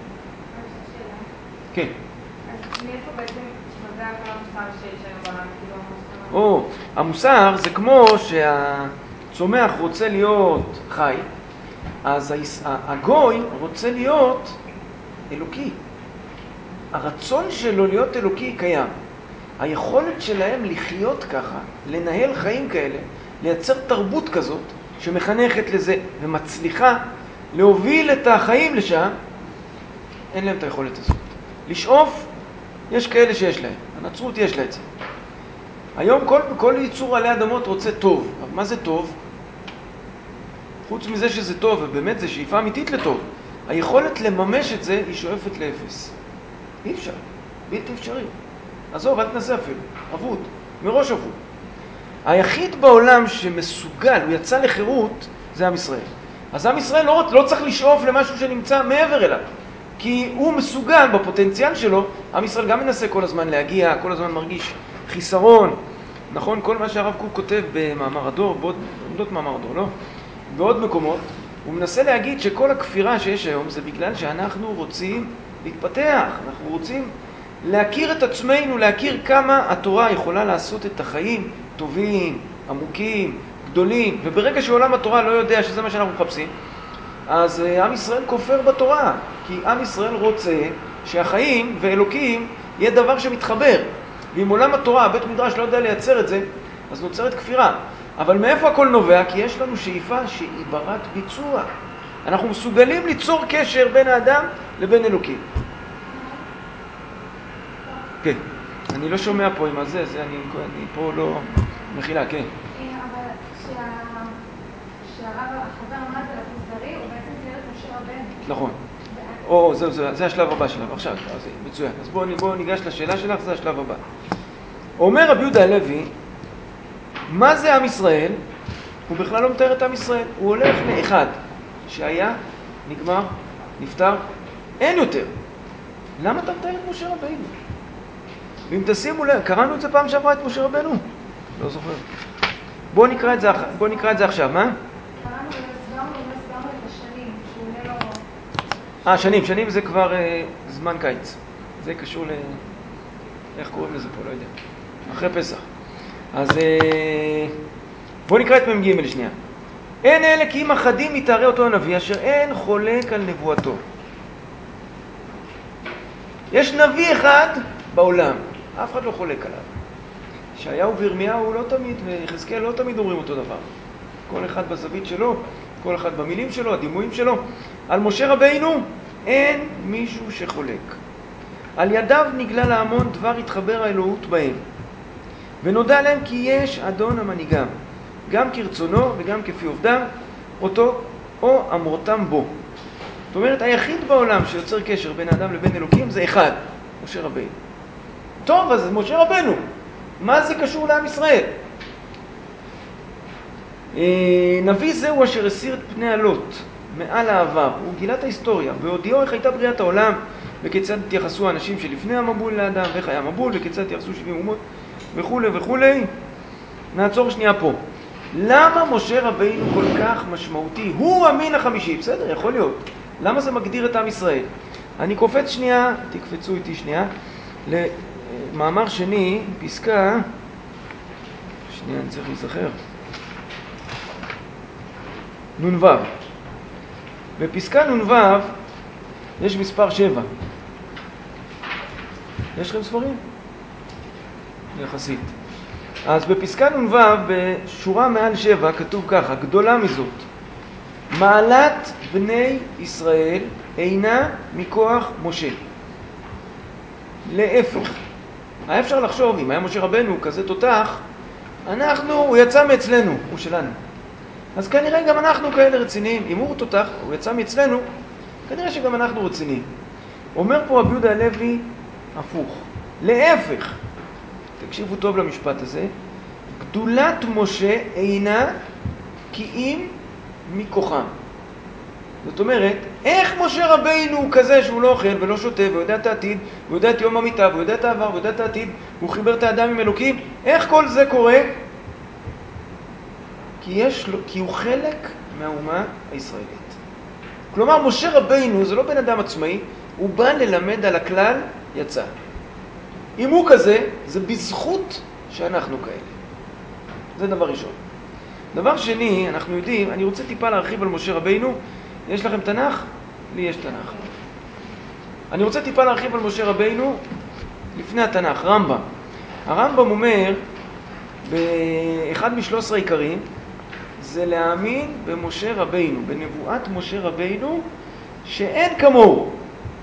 כן. אז מאיפה בעצם מגיע כל המוסר שיש היום בעולם? כאילו המוסר זה כמו שהצומח רוצה להיות חי, אז הגוי רוצה להיות אלוקי. הרצון שלו להיות אלוקי קיים. היכולת שלהם לחיות ככה, לנהל חיים כאלה, לייצר תרבות כזאת שמחנכת לזה ומצליחה להוביל את החיים לשם, אין להם את היכולת הזאת. לשאוף, יש כאלה שיש להם. הנצרות יש לה את זה. היום כל ייצור עלי אדמות רוצה טוב. אבל מה זה טוב? חוץ מזה שזה טוב, ובאמת זה שאיפה אמיתית לטוב. היכולת לממש את זה היא שואפת לאפס. אי אפשר. בלתי אפשרי. עזוב, אל תנסה אפילו. אבוד. מראש אבוד. היחיד בעולם שמסוגל, הוא יצא לחירות, זה עם ישראל. אז עם ישראל לא צריך לשאוף למשהו שנמצא מעבר אליו. כי הוא מסוגל בפוטנציאל שלו, עם ישראל גם מנסה כל הזמן להגיע, כל הזמן מרגיש חיסרון. נכון? כל מה שהרב קוק כותב במאמר הדור, בעוד מאמר הדור, לא? בעוד מקומות, הוא מנסה להגיד שכל הכפירה שיש היום זה בגלל שאנחנו רוצים להתפתח, אנחנו רוצים להכיר את עצמנו, להכיר כמה התורה יכולה לעשות את החיים טובים, עמוקים, גדולים, וברגע שעולם התורה לא יודע שזה מה שאנחנו מחפשים, אז עם ישראל כופר בתורה, כי עם ישראל רוצה שהחיים ואלוקים יהיה דבר שמתחבר, ואם עולם התורה, בית מדרש לא יודע לייצר את זה, אז נוצרת כפירה. אבל מאיפה הכל נובע? כי יש לנו שאיפה שהיא ברת ביצוע. אנחנו מסוגלים ליצור קשר בין האדם לבין אלוקים. כן, אני לא שומע פה עם הזה, אני פה לא מכילה, כן. אבל שהרב החבר אמר את זה לפוזרי, הוא בעצם תיאר את משה רבנו. נכון. זה השלב הבא שלנו, עכשיו, אז מצוין. אז בואו ניגש לשאלה שלך, זה השלב הבא. אומר רבי יהודה הלוי, מה זה עם ישראל? הוא בכלל לא מתאר את עם ישראל. הוא הולך לאחד שהיה, נגמר, נפטר, אין יותר. למה אתה מתאר את משה רבנו? ואם תשימו לב, קראנו את זה פעם שעברה את משה רבנו? לא זוכר. בואו נקרא את זה עכשיו, מה? קראנו והסברנו את השנים, שהוא עולה לו... שנים זה כבר זמן קיץ. זה קשור איך קוראים לזה פה, לא יודע. אחרי פסח. אז בואו נקרא את מ"ג שנייה. אין אלה כי אם אחדים מתארי אותו הנביא, אשר אין חולק על נבואתו. יש נביא אחד בעולם, אף אחד לא חולק עליו. ישעיהו וירמיהו לא תמיד, ויחזקאל לא תמיד אומרים אותו דבר. כל אחד בזווית שלו, כל אחד במילים שלו, הדימויים שלו. על משה רבינו אין מישהו שחולק. על ידיו נגלה להמון דבר התחבר האלוהות בהם. ונודע להם כי יש אדון המנהיגם, גם כרצונו וגם כפי עובדיו, אותו או אמורתם בו. זאת אומרת, היחיד בעולם שיוצר קשר בין האדם לבין אלוקים זה אחד, משה רבינו. טוב, אז משה רבינו, מה זה קשור לעם ישראל? נביא זהו אשר הסיר את פני הלוט מעל העבר, הוא גילה את ההיסטוריה, והודיעו איך הייתה בריאת העולם, וכיצד התייחסו האנשים שלפני המבול לאדם, ואיך היה המבול, וכיצד התייחסו 70 אומות, וכו' וכו'. נעצור שנייה פה. למה משה רבינו כל כך משמעותי? הוא המין החמישי, בסדר, יכול להיות. למה זה מגדיר את עם ישראל? אני קופץ שנייה, תקפצו איתי שנייה, למאמר שני, פסקה, שנייה, אני צריך להיזכר. נ"ו. בפסקה נ"ו יש מספר 7. יש לכם ספרים? יחסית. אז בפסקה נ"ו, בשורה מעל 7, כתוב ככה, גדולה מזאת, מעלת בני ישראל אינה מכוח משה. להפך. היה אפשר לחשוב, אם היה משה רבנו כזה תותח, הוא יצא מאצלנו, הוא שלנו. אז כנראה גם אנחנו כאלה רציניים. אם הוא תותח, הוא יצא מאצלנו, כנראה שגם אנחנו רציניים. אומר פה רבי יהודה הלוי הפוך. להפך. תקשיבו טוב למשפט הזה. גדולת משה אינה כי אם מכוחם. זאת אומרת, איך משה רבינו הוא כזה שהוא לא אוכל ולא שותה ויודע את העתיד, הוא יודע את יום המיטה, הוא יודע את העבר, הוא יודע את העתיד, הוא חיבר את האדם עם אלוקים, איך כל זה קורה? כי הוא חלק מהאומה הישראלית. כלומר, משה רבינו זה לא בן אדם עצמאי, הוא בא ללמד על הכלל, יצא. אם הוא כזה, זה בזכות שאנחנו כאלה. זה דבר ראשון. דבר שני, אנחנו יודעים, אני רוצה טיפה להרחיב על משה רבינו. יש לכם תנ"ך? לי יש תנ"ך. אני רוצה טיפה להרחיב על משה רבינו לפני התנ"ך, רמב"ם. הרמב"ם אומר, באחד מ13 עיקרים, זה להאמין במשה רבינו, בנבואת משה רבינו, שאין כמוהו.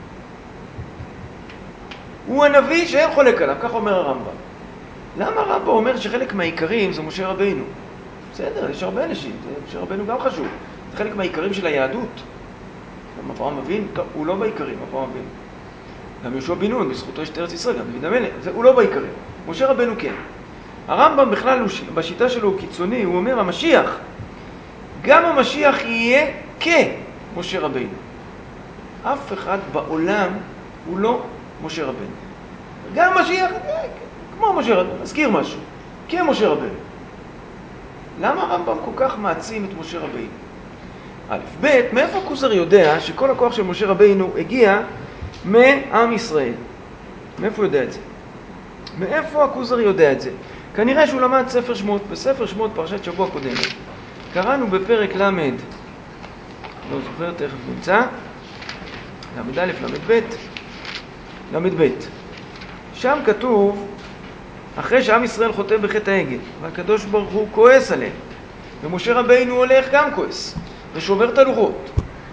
הוא הנביא שאין חולק עליו, כך אומר הרמב"ם. למה הרמב"ם אומר שחלק מהעיקרים זה משה רבינו? בסדר, יש הרבה אנשים, משה רבינו גם חשוב. זה חלק מהעיקרים של היהדות. גם אברהם אבינו, הוא לא בעיקרים, אברהם אבינו. גם יהושע בן נון, בזכותו יש את ארץ ישראל, גם דוד המלך, הוא לא בעיקרים. משה רבינו כן. הרמב"ם בכלל, בשיטה שלו הוא קיצוני, הוא אומר, המשיח, גם המשיח יהיה כמשה רבינו. אף אחד בעולם הוא לא משה רבינו. גם המשיח, כמו משה רבינו, נזכיר משהו, כמשה רבינו. למה הרמב"ם כל כך מעצים את משה רבינו? א', ב', מאיפה הכוזרי יודע שכל הכוח של משה רבינו הגיע מעם ישראל? מאיפה הוא יודע את זה? מאיפה הכוזרי יודע את זה? כנראה שהוא למד ספר שמות. בספר שמות, פרשת שבוע קודמת, קראנו בפרק למד, לא זוכר, תכף נמצא, למד א', למד ב'. שם כתוב, אחרי שעם ישראל חוטא בחטא העגל, והקדוש ברוך הוא כועס עליהם, ומשה רבינו הולך גם כועס, ושובר את הלוחות,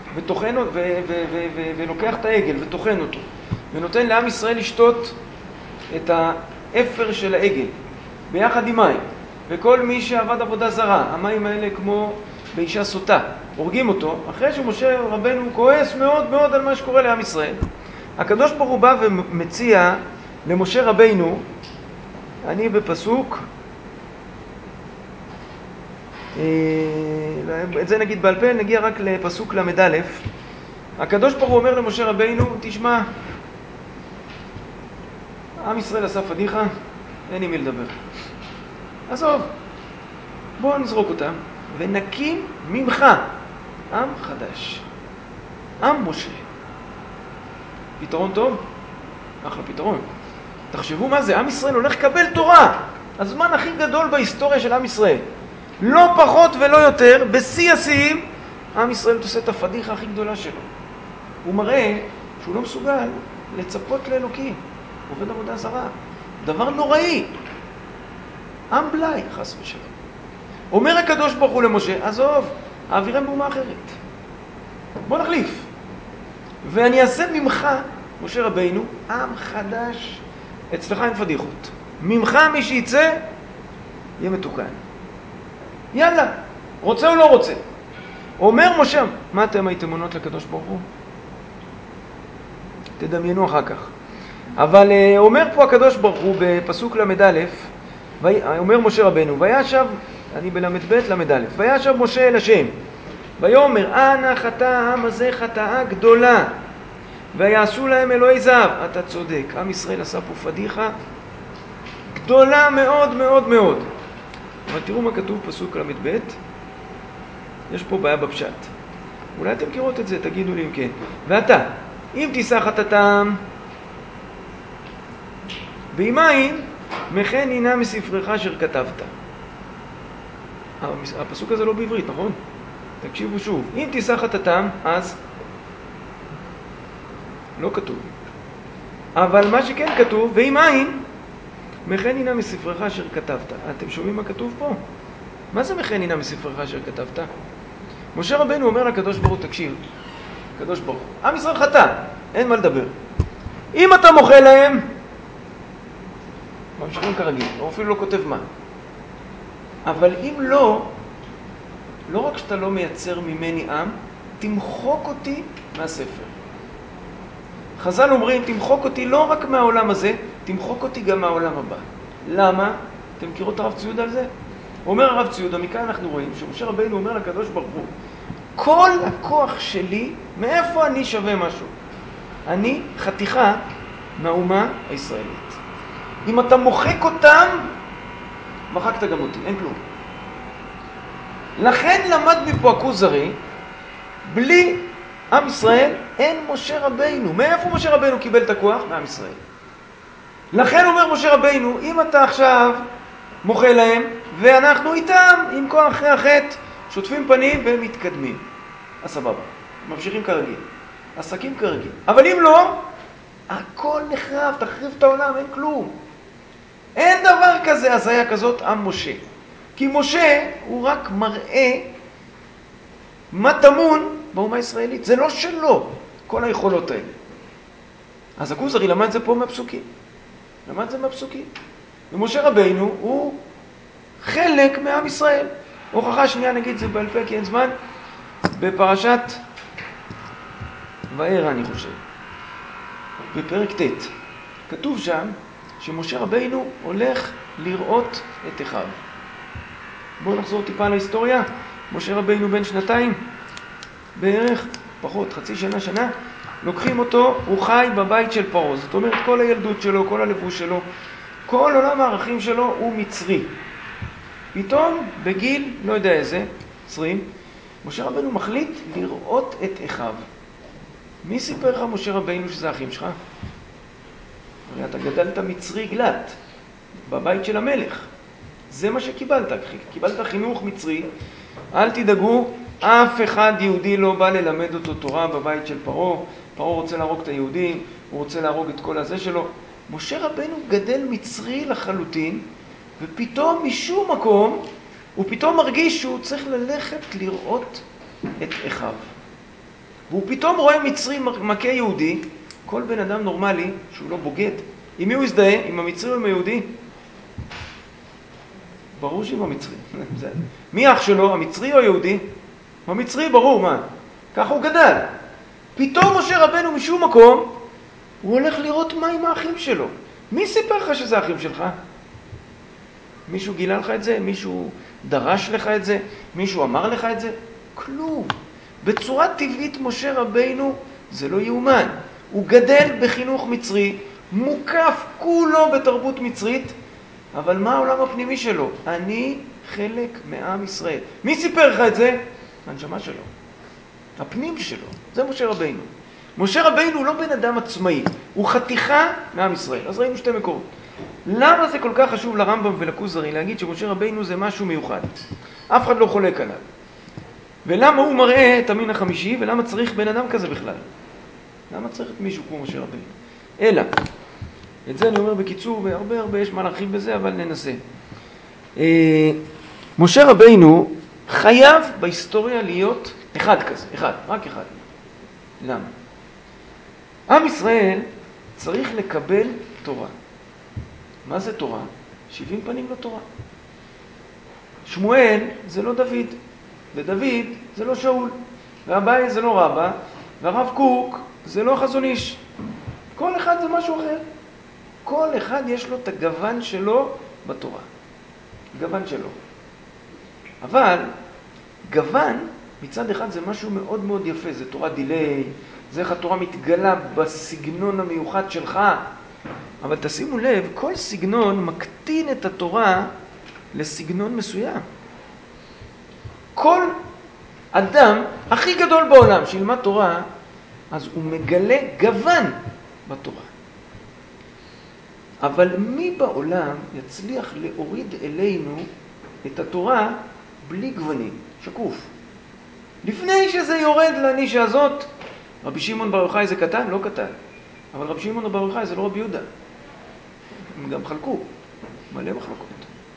ולוקח את העגל וטוחן אותו, ונותן לעם ישראל לשתות את האפר של העגל, ביחד עם מים. וכל מי שעבד עבודה זרה, המים האלה כמו באישה סוטה, הורגים אותו, אחרי שמשה רבינו כועס מאוד מאוד על מה שקורה לעם ישראל. הקדוש ברוך הוא בא ומציע למשה רבינו, אני בפסוק, את זה נגיד בעל פה, נגיע רק לפסוק למד א'. הקדוש ברוך הוא אומר למשה רבינו, תשמע, עם ישראל עשה פדיחה, אין עם מי לדבר. עזוב, בוא נזרוק אותם ונקים ממך עם חדש, עם משה. פתרון טוב? אחלה פתרון. תחשבו מה זה, עם ישראל הולך לקבל תורה, הזמן הכי גדול בהיסטוריה של עם ישראל, לא פחות ולא יותר, בשיא השיאים, עם ישראל עושה את הפדיחה הכי גדולה שלו. הוא מראה שהוא לא מסוגל לצפות לאלוקים, עובד עבודה זרה, דבר נוראי, עם בלי, חס ושלום. אומר הקדוש ברוך הוא למשה, עזוב, האווירם באומה אחרת, בוא נחליף, ואני אעשה ממך, משה רבינו, עם חדש. אצלך אין פדיחות, ממך מי שיצא יהיה מתוקן. יאללה, רוצה או לא רוצה. אומר משה, מה אתם הייתם עונות לקדוש ברוך הוא? תדמיינו אחר כך. אבל אומר פה הקדוש ברוך הוא בפסוק למד א', אומר משה רבנו, וישב, אני בלמד ב' למד א', וישב משה אל השם, ויאמר, אנא חטא העם הזה חטאה גדולה, ויעשו להם אלוהי זהב. אתה צודק, עם ישראל עשה פה פדיחה גדולה מאוד מאוד מאוד. אבל תראו מה כתוב פסוק למד ב', יש פה בעיה בפשט. אולי אתם מכירות את זה, תגידו לי אם כן. ואתה, אם תישא חטאתם, ואם אין, מכן הנה מספרך אשר כתבת. הפסוק הזה לא בעברית, נכון? תקשיבו שוב. אם תישא חטאתם, אז לא כתוב. אבל מה שכן כתוב, ואם אין, מכן הנה מספרך אשר כתבת. אתם שומעים מה כתוב פה? מה זה מכן הנה מספרך אשר כתבת? משה רבנו אומר לקדוש ברוך הוא, תקשיב, קדוש ברוך הוא, עם ישראל חטא, אין מה לדבר. אם אתה מוחה להם, ממשיכים כרגיל, הוא אפילו לא כותב מה. אבל אם לא, לא רק שאתה לא מייצר ממני עם, תמחוק אותי מהספר. חז"ל אומרים, תמחוק אותי לא רק מהעולם הזה, תמחוק אותי גם מהעולם הבא. למה? אתם מכירות הרב ציודה על זה? אומר הרב ציודה, מכאן אנחנו רואים שמשה רבינו אומר לקדוש ברוך הוא, כל הכוח שלי, מאיפה אני שווה משהו? אני חתיכה מהאומה הישראלית. אם אתה מוחק אותם, מחקת גם אותי, אין כלום. לכן למד מפה הכוזרי, בלי עם ישראל אין משה רבינו. מאיפה משה רבינו קיבל את הכוח? מעם ישראל. לכן אומר משה רבינו, אם אתה עכשיו מוחה להם, ואנחנו איתם, עם כוח אחרי החטא, שוטפים פנים ומתקדמים. אז סבבה, ממשיכים כרגיל. עסקים כרגיל. אבל אם לא, הכל נחרב, תחריב את העולם, אין כלום. אין דבר כזה, הזיה כזאת, עם משה. כי משה הוא רק מראה מה טמון באומה הישראלית. זה לא שלו, כל היכולות האלה. אז הכוזרי למד זה פה מהפסוקים. למד זה מהפסוקים. ומשה רבינו הוא חלק מעם ישראל. הוכחה שנייה, נגיד זה בעל פה כי אין זמן, בפרשת וארא אני חושב. בפרק ט' כתוב שם שמשה רבינו הולך לראות את אחיו. בואו נחזור טיפה להיסטוריה. משה רבינו בן שנתיים, בערך, פחות, חצי שנה, שנה, לוקחים אותו, הוא חי בבית של פרעה. זאת אומרת, כל הילדות שלו, כל הלבוש שלו, כל עולם הערכים שלו הוא מצרי. פתאום, בגיל, לא יודע איזה, 20, משה רבינו מחליט לראות את אחיו. מי סיפר לך, משה רבינו, שזה האחים שלך? הרי אתה גדלת מצרי גלת, בבית של המלך. זה מה שקיבלת, קיבלת חינוך מצרי. אל תדאגו, אף אחד יהודי לא בא ללמד אותו תורה בבית של פרעה. פרעה רוצה להרוג את היהודים, הוא רוצה להרוג את כל הזה שלו. משה רבינו גדל מצרי לחלוטין, ופתאום משום מקום, הוא פתאום מרגיש שהוא צריך ללכת לראות את אחיו. והוא פתאום רואה מצרי מכה יהודי. כל בן אדם נורמלי שהוא לא בוגד, עם מי הוא יזדהה? עם המצרי או עם היהודי? ברור שעם המצרי. מי אח שלו? המצרי או היהודי? המצרי, ברור, מה? ככה הוא גדל. פתאום משה רבינו משום מקום, הוא הולך לראות מה עם האחים שלו. מי סיפר לך שזה האחים שלך? מישהו גילה לך את זה? מישהו דרש לך את זה? מישהו אמר לך את זה? כלום. בצורה טבעית משה רבינו זה לא יאומן. הוא גדל בחינוך מצרי, מוקף כולו בתרבות מצרית, אבל מה העולם הפנימי שלו? אני חלק מעם ישראל. מי סיפר לך את זה? הנשמה שלו. הפנים שלו. זה משה רבינו. משה רבינו הוא לא בן אדם עצמאי, הוא חתיכה מעם ישראל. אז ראינו שתי מקורות. למה זה כל כך חשוב לרמב"ם ולכוזרי להגיד שמשה רבינו זה משהו מיוחד? אף אחד לא חולק עליו. ולמה הוא מראה את המין החמישי, ולמה צריך בן אדם כזה בכלל? למה צריך את מישהו כמו משה רבינו? אלא, את זה אני אומר בקיצור, והרבה יש מה להרחיב בזה, אבל ננסה. משה רבינו חייב בהיסטוריה להיות אחד כזה, רק אחד. למה? עם ישראל צריך לקבל תורה. מה זה תורה? 70 פנים לתורה. שמואל זה לא דוד, ודוד זה לא שאול, והבאי זה לא רבא, והרב קוק זה לא חזון איש. כל אחד זה משהו אחר. כל אחד יש לו את הגוון שלו בתורה. גוון שלו. אבל גוון מצד אחד זה משהו מאוד מאוד יפה, זה תורה דילי, זה איך התורה מתגלה בסגנון המיוחד שלך. אבל תשימו לב, כל סגנון מקטין את התורה לסגנון מסוים. כל אדם הכי גדול בעולם שילמד תורה, אז הוא מגלה גוון בתורה. אבל מי בעולם יצליח להוריד אלינו את התורה בלי גוונים, שקוף? לפני שזה יורד לנישה הזאת, רבי שמעון בר יוחאי זה קטן? לא קטן. אבל רבי שמעון בר יוחאי זה לא רבי יהודה. הם גם חלקו, מלא מחלוקות.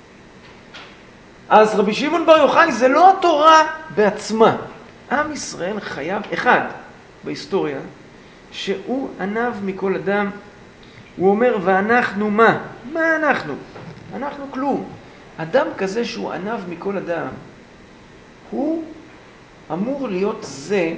אז רבי שמעון בר יוחאי זה לא התורה בעצמה. עם ישראל חייב אחד בהיסטוריה, שהוא ענב מכל אדם. הוא אומר, ואנחנו מה? מה אנחנו? אנחנו כלום. אדם כזה שהוא ענב מכל אדם, הוא אמור להיות זה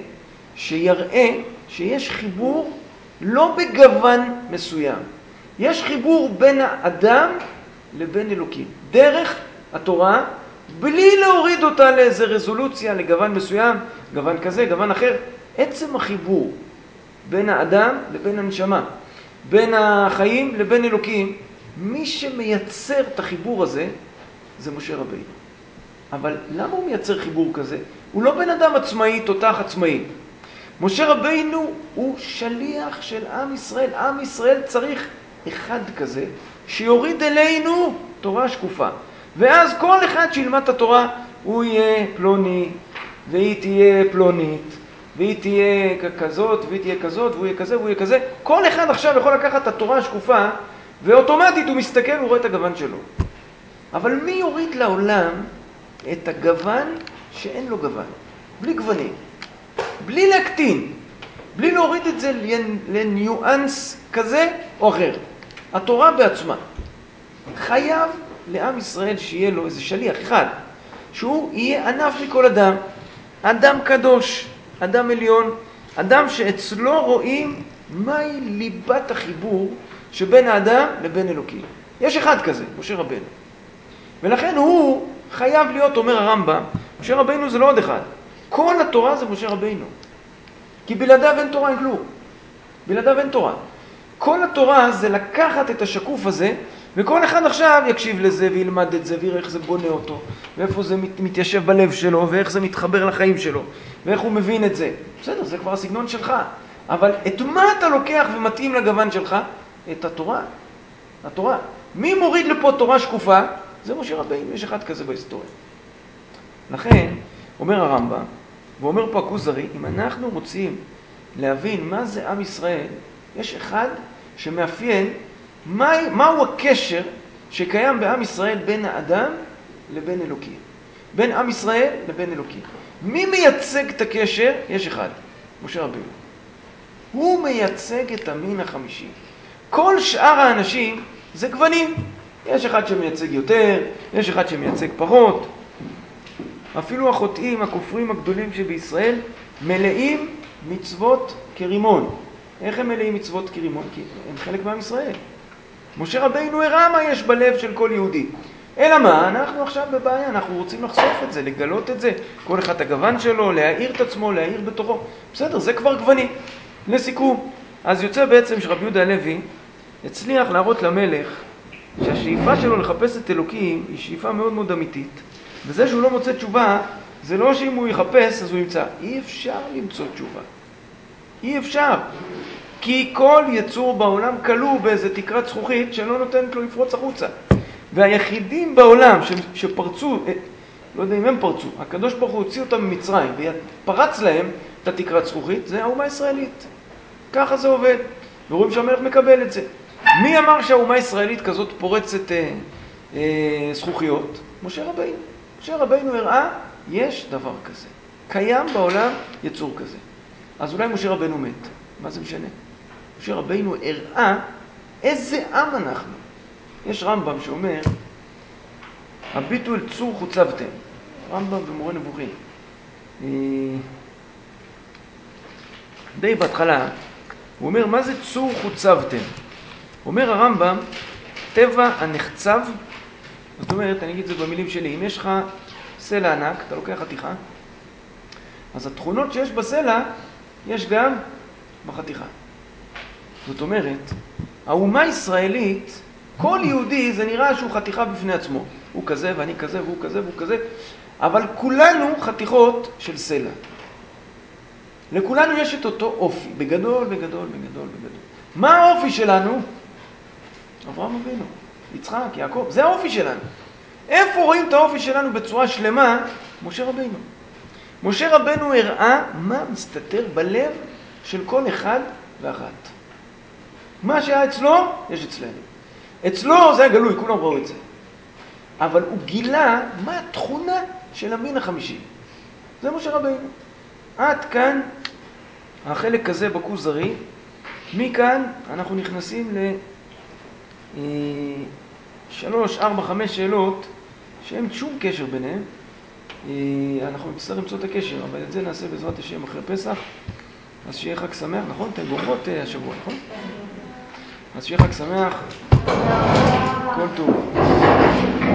שיראה שיש חיבור לא בגוון מסוים. יש חיבור בין האדם לבין אלוקים. דרך התורה, בלי להוריד אותה לאיזה רזולוציה, לגוון מסוים, גוון כזה, גוון אחר. עצם החיבור בין האדם לבין הנשמה, בין החיים לבין אלוקים, מי שמייצר את החיבור הזה, זה משה רבינו. אבל למה הוא מייצר חיבור כזה? הוא לא בן אדם עצמאי, תותח עצמאי. משה רבינו הוא שליח של עם ישראל. עם ישראל צריך אחד כזה, שיוריד אלינו תורה שקופה. ואז כל אחד שילמד את התורה, הוא יהיה פלוני, והיא תהיה פלונית, והיא תהיה כזאת, והיא תהיה כזאת, והוא יהיה כזה, והוא יהיה כזה. כל אחד עכשיו יכול לקחת את התורה השקופה, ואוטומטית הוא מסתכל, הוא רואה את הגוון שלו. אבל מי יוריד לעולם את הגוון שאין לו גוון? בלי גוונים, בלי להקטין, בלי להוריד את זה לניואנס כזה או אחר. התורה בעצמה. חייב לעם ישראל שיהיה לו איזה שליח אחד, שהוא יהיה ענף מכל אדם, אדם קדוש, אדם עליון, אדם שאצלו רואים מהי ליבת החיבור שבין האדם לבין אלוקים. יש אחד כזה, משה רבנו. ולכן הוא חייב להיות, אומר הרמב"ם, משה רבנו זה לא עוד אחד. כל התורה זה משה רבנו. כי בלעדיו אין תורה, אין כלום. בלעדיו אין תורה. כל התורה זה לקחת את השקוף הזה, וכל אחד עכשיו יקשיב לזה וילמד את זה, ויראה איך זה בונה אותו, ואיפה זה מתיישב בלב שלו, ואיך זה מתחבר לחיים שלו, ואיך הוא מבין את זה. בסדר, זה כבר הסגנון שלך. אבל את מה אתה לוקח ומתאים לגוון שלך? את התורה. התורה. מי מוריד לפה תורה שקופה? זה משה רבינו, יש אחד כזה בהיסטוריה. לכן, אומר הרמב"ם, ואומר פה הכוזרי, אם אנחנו רוצים להבין מה זה עם ישראל, יש אחד שמאפיין מהו הקשר שקיים בעם ישראל בין האדם לבין אלוקים. בין עם ישראל לבין אלוקים. מי מייצג את הקשר? יש אחד, משה רבינו. הוא מייצג את המין החמישי. כל שאר האנשים זה גוונים. יש אחד שמייצג יותר, יש אחד שמייצג פחות. אפילו החוטאים, הכופרים הגדולים שבישראל, מלאים מצוות כרימון. איך הם מלאים מצוות כרימון? כי הם חלק מעם ישראל. משה רבינו הראה מה יש בלב של כל יהודי. אלא מה? אנחנו עכשיו בבעיה, אנחנו רוצים לחשוף את זה, לגלות את זה. כל אחד הגוון שלו, להאיר את עצמו, להאיר בתוכו. בסדר, זה כבר גוונים. לסיכום, אז יוצא בעצם שרבי יהודה הלוי הצליח להראות למלך שהשאיפה שלו לחפש את אלוקים היא שאיפה מאוד מאוד אמיתית. וזה שהוא לא מוצא תשובה, זה לא שאם הוא יחפש אז הוא ימצא. אי אפשר למצוא תשובה. אי אפשר. כי כל יצור בעולם כלוא באיזה תקרת זכוכית שלא נותנת לו לפרוץ החוצה. והיחידים בעולם שפרצו, לא יודע אם הם פרצו, הקדוש ברוך הוא הוציא אותם ממצרים ופרץ להם את התקרת זכוכית, זה האומה הישראלית. ככה זה עובד. ורואים שהמלך מקבל את זה. מי אמר שהאומה הישראלית כזאת פורצת זכוכיות? משה רבינו. משה רבינו הראה, יש דבר כזה. קיים בעולם יצור כזה. אז אולי משה רבינו מת. מה זה משנה? משה רבינו הראה איזה עם אנחנו. יש רמב"ם שאומר הביטו אל צור חוצבתם. רמב"ם במורה נבוכים. די בהתחלה, הוא אומר, מה זה צור חוצבתם? אומר הרמב"ם, טבע הנחצב, זאת אומרת, אני אגיד את זה במילים שלי, אם יש לך סלע ענק, אתה לוקח חתיכה, אז התכונות שיש בסלע, יש גם בחתיכה. זאת אומרת, האומה הישראלית, כל יהודי זה נראה שהוא חתיכה בפני עצמו. הוא כזה ואני כזה והוא כזה והוא כזה, אבל כולנו חתיכות של סלע. לכולנו יש את אותו אופי, בגדול, בגדול, בגדול, בגדול. מה האופי שלנו? אברהם אבינו, יצחק, יעקב, זה האופי שלנו. איפה רואים את האופי שלנו בצורה שלמה? משה רבינו. משה רבינו הראה מה מסתתר בלב של כל אחד ואחת. מה שהיה אצלו, יש אצלנו. אצלו זה היה גלוי, כולם ראו את זה. אבל הוא גילה מה התכונה של המין החמישי. זה משה רבינו. עד כאן החלק הזה בכוזרי. מכאן אנחנו נכנסים ל3, 4, 5 שאלות שאין שום קשר ביניהם. אנחנו נצטרך למצוא את הקשר, אבל את זה נעשה בעזרת השם אחרי פסח. אז שיהיה חג שמח, נכון? אתן גומרות השבוע, נכון? אז שיהיה חג שמח. כל טוב.